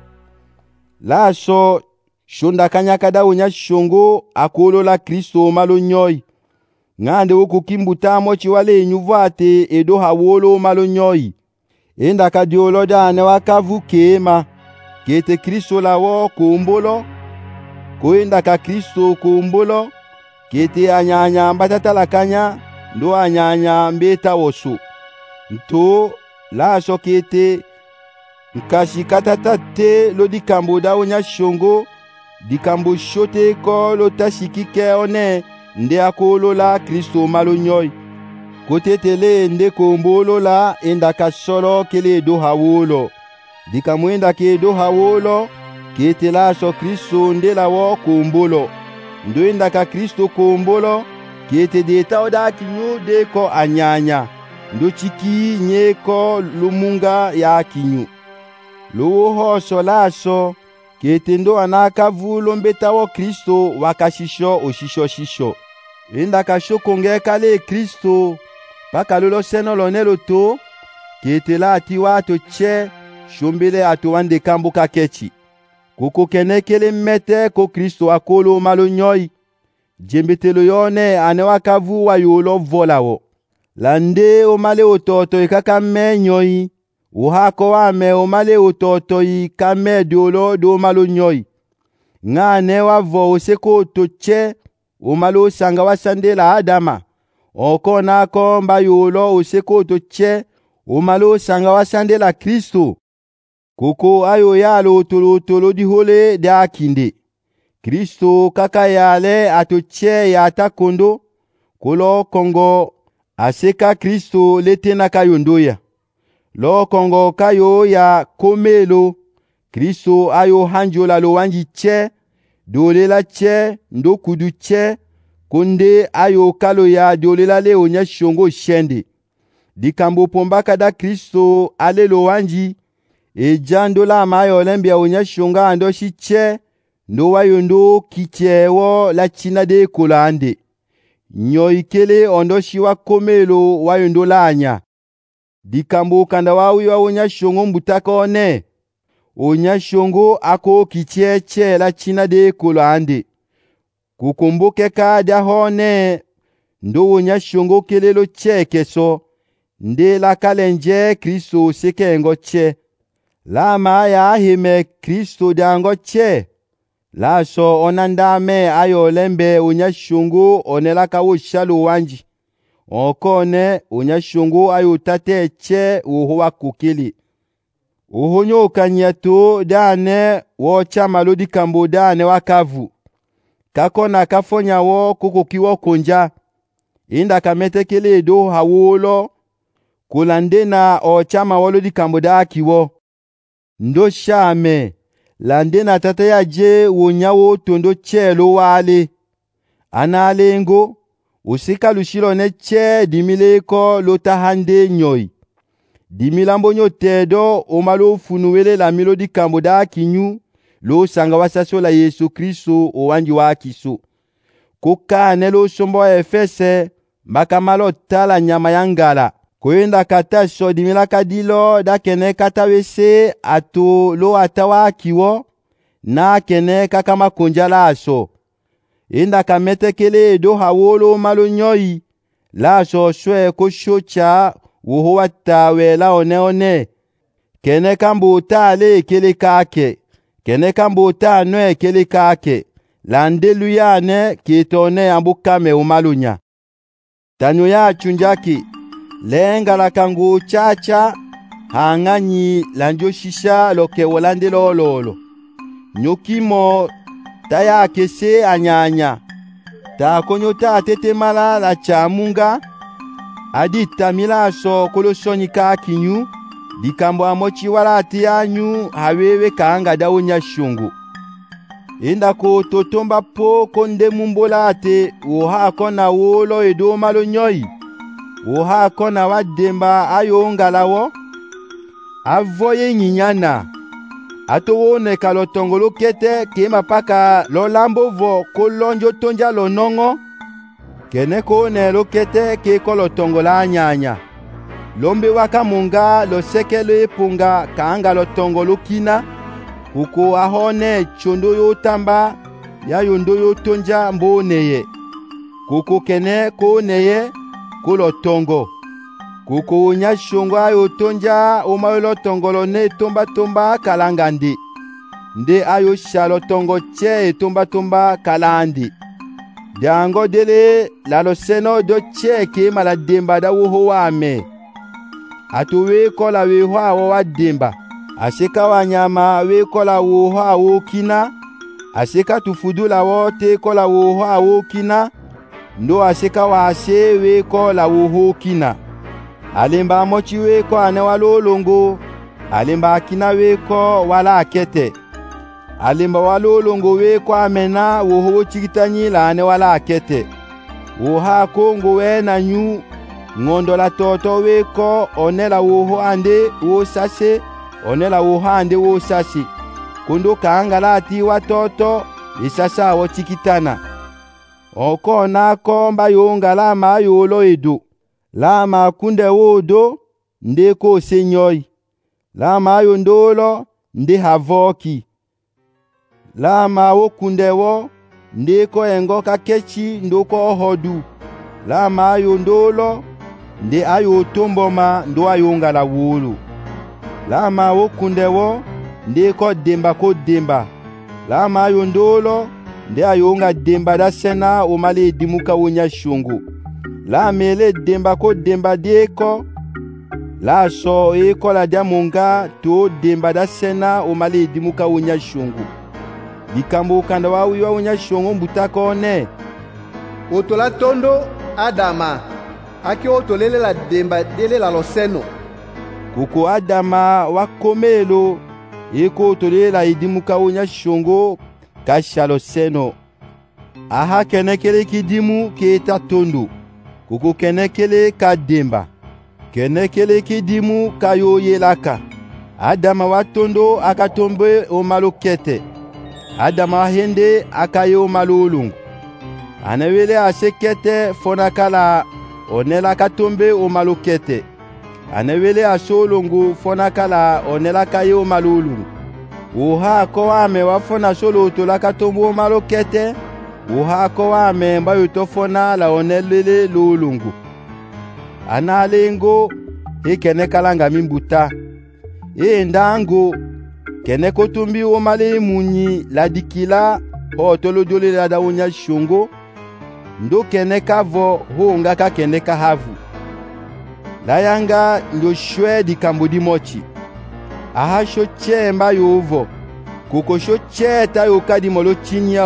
Laso, shonda kanya kada onya shongo, akolo la Kristo malo nyoi. Ngande uku kimbuta mochi wale nyuvate edo hawolo malo nyoi. enda kadiolo dane wakavu kema kete Kristo lawo kumbolo kuenda ka Kristo kumbolo kete anyanya mbatata lakanya ndo anyanya mbeta wosu nto laso kete nkashi katata te lo dikambo da onya shongo dikambo shote ko lo tashikike one nde akolo la Kristo malonyoy kote tele nde kombolo la enda kasolo kele do hawolo dikamwenda ke do hawolo kete laso Kristo nde lawo kombolo ndo enda ka Kristo kombolo kete deta oda kinyu de ko anyanya ndo chiki nye ko lumunga ya kinyu luwo hoso laso kete ndo anaka vulo mbetawo Kristo wakashisho oshisho enda kasho konge kale Kristo pakalolo seno lonelo to kete la atiwa to che shombele ato wande kambo kakechi kuko kenekele mete ko Kristo akolo malonyoy jembetelo yone anewakavu wa yolo volawo lande omale ototo ikaka menyoy uhako wame omale ototo ikame diolo do malonyoy ngane wavo oseko toche omalo sanga wasandela Adama okona komba yolo oseko toche omalo sanga wasandela Kristo koko ayo yalo tolo di hole da kinde Kristo kaka yale atoche ya takondo kolo kongo aseka Kristo letena kayondoya lo kongo kayo ya komelo Kristo ayo hanjola lo wanji che dolela che ndo kudu che konde ayo kalo ya dolela le onya shongo shende dikambo pombaka da Kristo ale lo wanji jando la mayo lembia onya shonga ando shiche ndo wayo ndo kichewo la china de kolande nyoikele ondo shiwa komelo wayo ndo lanya dikambo kanda wawi wa onya shongo mbutaka one onya shongo ako kicheche la china de kolande kukumbuke kada hone ndo onya shongo kelelo chekeso nde la kalenje Kristo sekengo che lama ya hime Kristo dango che laso onandame ayo lembe onya shongo onela kawo shalo wanji okone onya shongo ayo tate che uhuwa kukili uhonyo kanyato dane wo chamalo dikambo dane wakavu kakona kafonya wo kukukiwo konja inda kametekele do hawolo kulandena o chama wolo dikambo da kiwo ndo shame landena tata ya je wonyawo tondo chelo wale analengo usika lushilo ne che dimile ko lotahande nyoy dimilambo nyotedo omalo funuwele la milodi kambo da kinyu lo sanga wasaso la Yesu Kristo owanji wa kiso kuka nelo sombo efese makamalo tala nyama yangala koenda kata so dimila kadilo da kene kata wese ato lo atawa kiwo na kene kakama konjala aso enda kametekele do hawolo malo nyoyi la so swe ko shocha wo wata la one kene kambo tale kele kake kene kambo ta no kele kake landelu yane kitone ambukame umalunya tanyo ya chunjaki lenga la kangu chacha hanganyi lanjo shisha loke wolande lololo nyokimo taya kese anyanya ta konyota tete mala la chamunga adita milaso kolosonyika kinyu dikambo amochi walati anyu hawewe kaanga dawonya shungu inda ko totomba po konde mumbolate woha kona wolo edo malo nyoyi woha kona wademba ayo ngalawo avoye nyinyana atowone kalotongolo kete kema paka lolambo vo kolonjo tonja lonongo kene kone lokete ke kolotongola nyanya lombe waka munga lo sekele punga kaanga lotongolo kina kuko ahone chondo yo tamba ya yondo yo tonja mboneye kuko kene koneye kolotongo kuko unyashongo ayo tonja omayolo tongolo ne tomba kalangandi nde ayo shalo tongo che tomba kalandi dango dele lalo seno do che ke mala demba da wo wame atuwe kola we hwa wa demba aseka wanyama we kola wo hwa wo kina aseka tufudula wote kola wo hwa wo kina ndo aseka wase we kola wo kina alemba mochi we ko ane walolongo alemba kina we ko wala akete alemba walolongo we ko amena wo chikitanyi la ane wala akete wo ha kongo we na nyu ngondo la toto we ko onela wo ande wo sase onela wo ande wo sasi kundo kaangala ati watoto isasa wo chikitana oko na komba yonga la mayolo edo la makunde wodo nde ko senyoi la mayo ndolo nde havoki la mawo kundewo nde ko engo kakechi ndoko hodu la mayo ndolo nde ayo tomboma ndo ayonga la wulu la mawo kundewo nde ko demba la mayo ndolo nde ayonga demba da sena o male dimuka wonya shungu la mele demba deko la so eko la diamonga to demba da sena o male dimuka wonya shungu likambo kanda wa wiwa wonya shungu mbutako ne otola tondo Adama aki otolele la demba dele la loseno kuko Adama wakomelo eko otolele la idimuka wonya shungu kashalo seno aha kenekele kidimu keta tondo kuko kenekele ka demba kenekele kidimu kayo yelaka Adama watondo akatombe o malokete Adama hende akayo malulungu anawele asekete fonakala onela katombe o malokete anawele asolungu fonakala onela kayo malulungu uha ko ame wafona solo tola katombo malokete uha ko ame mbayo tofona la onelele lulungu analengo kene kalanga mimbuta ndango kene kotumbi o male munyi la dikila ho tolo dole la da wonya shongo ndo kene kavo ho ngaka kene kahavu la yanga ndo shwe di kambodi mochi aha sho chemba yovo kuko sho cheta yokadi molo chinya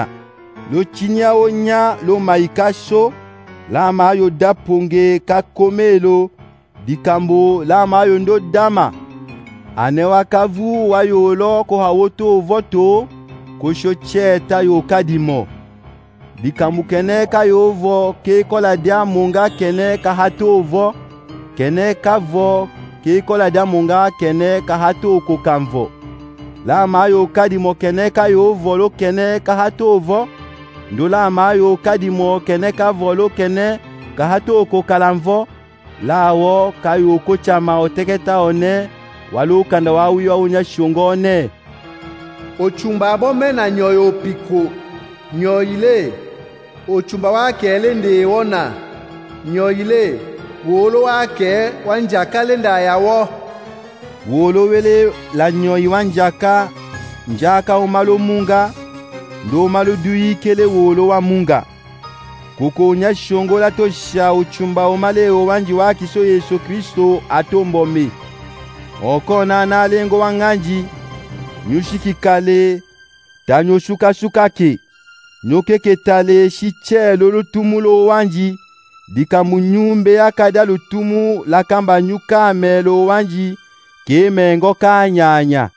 wonya lo maikaso la mayo dapunge kakomelo dikambo la mayo ndo dama anewa kavu wayolo ko hawoto voto ko sho cheta yokadimo dikambu kene kayovo ke kola dia munga kene kahatovo kene kavo ke kola dia munga kene kahato ko kamvo la mayo kadimo kene kayovo lo kene kahatovo ndola mayo kadimo kene kavolo kene kahato ko kalamvo lawo kayo ko chama oteketa one walu kanda wawi wonya shongone ochumba abome na nyoyo piko nyoile ochumba wake elende wona nyoile wolo wake wanjaka lenda yawo wolo wele la nyoi wanjaka njaka umalo munga ndo malo duyi kele wolo wa munga kuko nya shongo la tosha uchumba umale wanji waki so Yesu Kristo atombome okona na lengo wanganji nyushikikale tanyoshuka shukake nyokeke tale shichelo lutumulo wanji dikamunyumbe yakada lutumu lakamba nyuka melo wanji kemengo kanyanya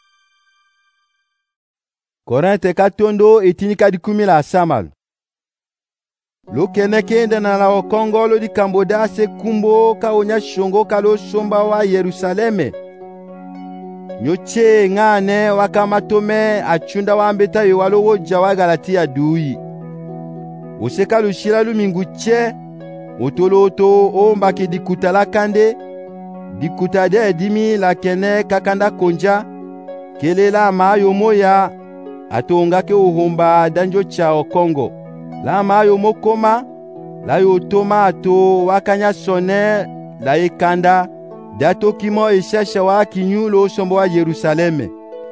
Korinte katondo etinika dikumila samal Lokene kende na la okongolo dikambo dase kumbo kaonya shongo kalo somba wa Yerusaleme nyoche ngane wakamatome achunda wambeta yewalo woja wa Galatia dui useka lushira lumingu che otoloto omba ke dikuta la kande dikuta de dimi la kene kakanda konja kelela mayo moya atonga ke uhumba danjo cha okongo la mayo mokoma la yo tomato wakanya sone la ekanda datokimo eshasha wa kinyu lo sombo wa Yerusaleme.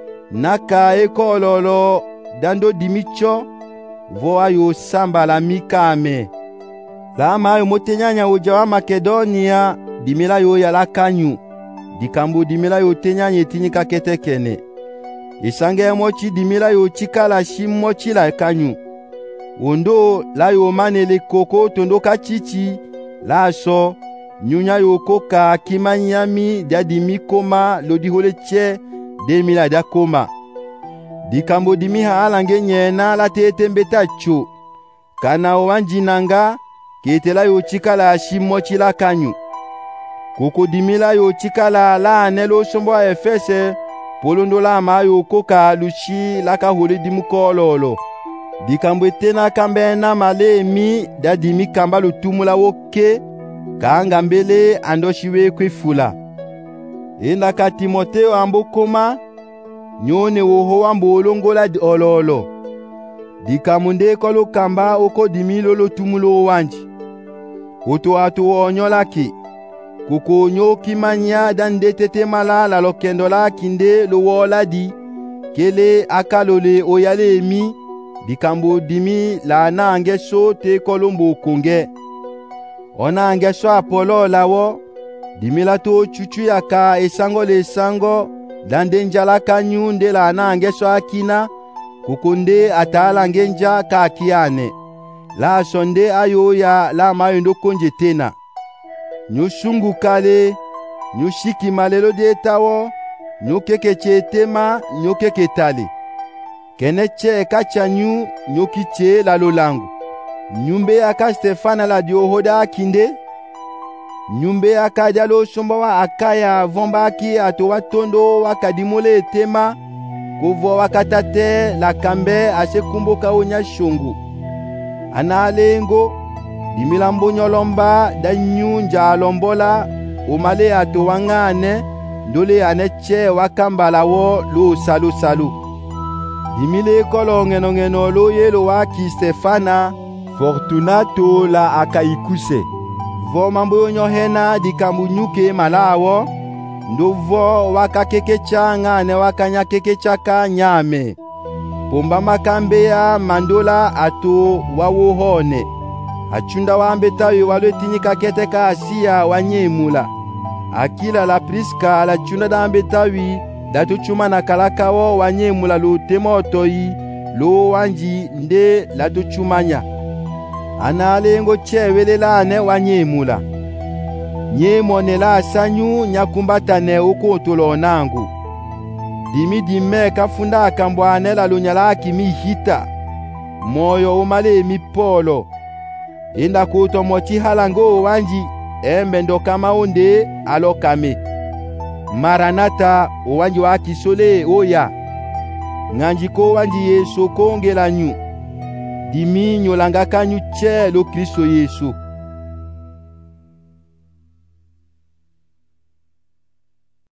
Naka ekololo dando dimicho vo ayo samba la mikame. Lama ayo motenyanya uja wa Makedonia dimila yo ya la kanyu. Dikambu dimila yo tenyanya etinyika ketekene. Isange mochi dimila yo chikala shimochi la kanyu. Ondo la yo manele koko tondo kachichi la so nyunya yo koka kimanyami dia dimikoma lodi holeche demila dia koma. Dikambo dimiha alange nyena la tete mbetacho. Kana owanjinanga ketela yo chikala shimochi la kanyu. Koko dimila yo chikala la anelo sombo a Efese polondo la ma yo koka lushi la ka hole dimukololo. Dikambo tena kambe na malemi da dimi kamba lutumula woke kaanga mbele andoshiwe kwifula. Enda ka Timoteo ambokoma nyone woho wambo olongola ololo. Dikamunde kolo kamba oko dimilo lo tumulo wanji. Oto atu onyolaki. Kuko nyo kimanya dande tete malala lo kendola kinde lo wola di. Kele akalole oyale emi. Dikambo dimi la na angeso te kolombo konge. Ona angeso Apolo lawo. Dimila to chuchu yaka esango le sango. Dande njala kanyunde la na angeso akina. Kukunde atala ngenja ka akiane. La sonde ayoya la mayendo konje tena. Nyushungu kale. Nyushiki malelo de tawo. Nyukeke chetema. Nyukeke tali. Keneche kachanyu nyokiche la lolangu. Nyumbe aka Stefana la diohoda kinde. Nyumbe aka dialo sombawa akaya vombaki atowa tondo wakadimole tema. Kuvo wakatate la kambe ase kumboka onya shungu. Analengo dimilambo nyolomba da nyunja lombola umale atowangane ndole aneche wakambala wo lo salu salu. Dimile kolo ngeno lo yelo waki Stefana Fortunato la akaikuse. Vo mambo nyohena dikambu nyuke malawo. Ndovo wakakekecha ngane wakanya kekecha ka nyame. Pomba makambea mandola ato wawohone. Achunda wambetawi walwetinyika keteka Asia wanyemula. Akila la Priska la chunda dambetawi datu chuma na kalakawo wanyemula lo temotoi lo wanji nde la tuchumanya. Analengo chewelelane wanyemula. Nyemone la sanyu nyakumbatane ukotolo nangu. Dimi dime kafunda akambwane la lunyalaki mihita. Moyo umale mipolo. Inda kuto mochi halango wanji embe ndo kama onde alokame. Maranata owanji wa kisole oya. Nganjiko wanji Yesu kongela nyu. Dimi nyolanga kanyu che lo Kristo Yesu.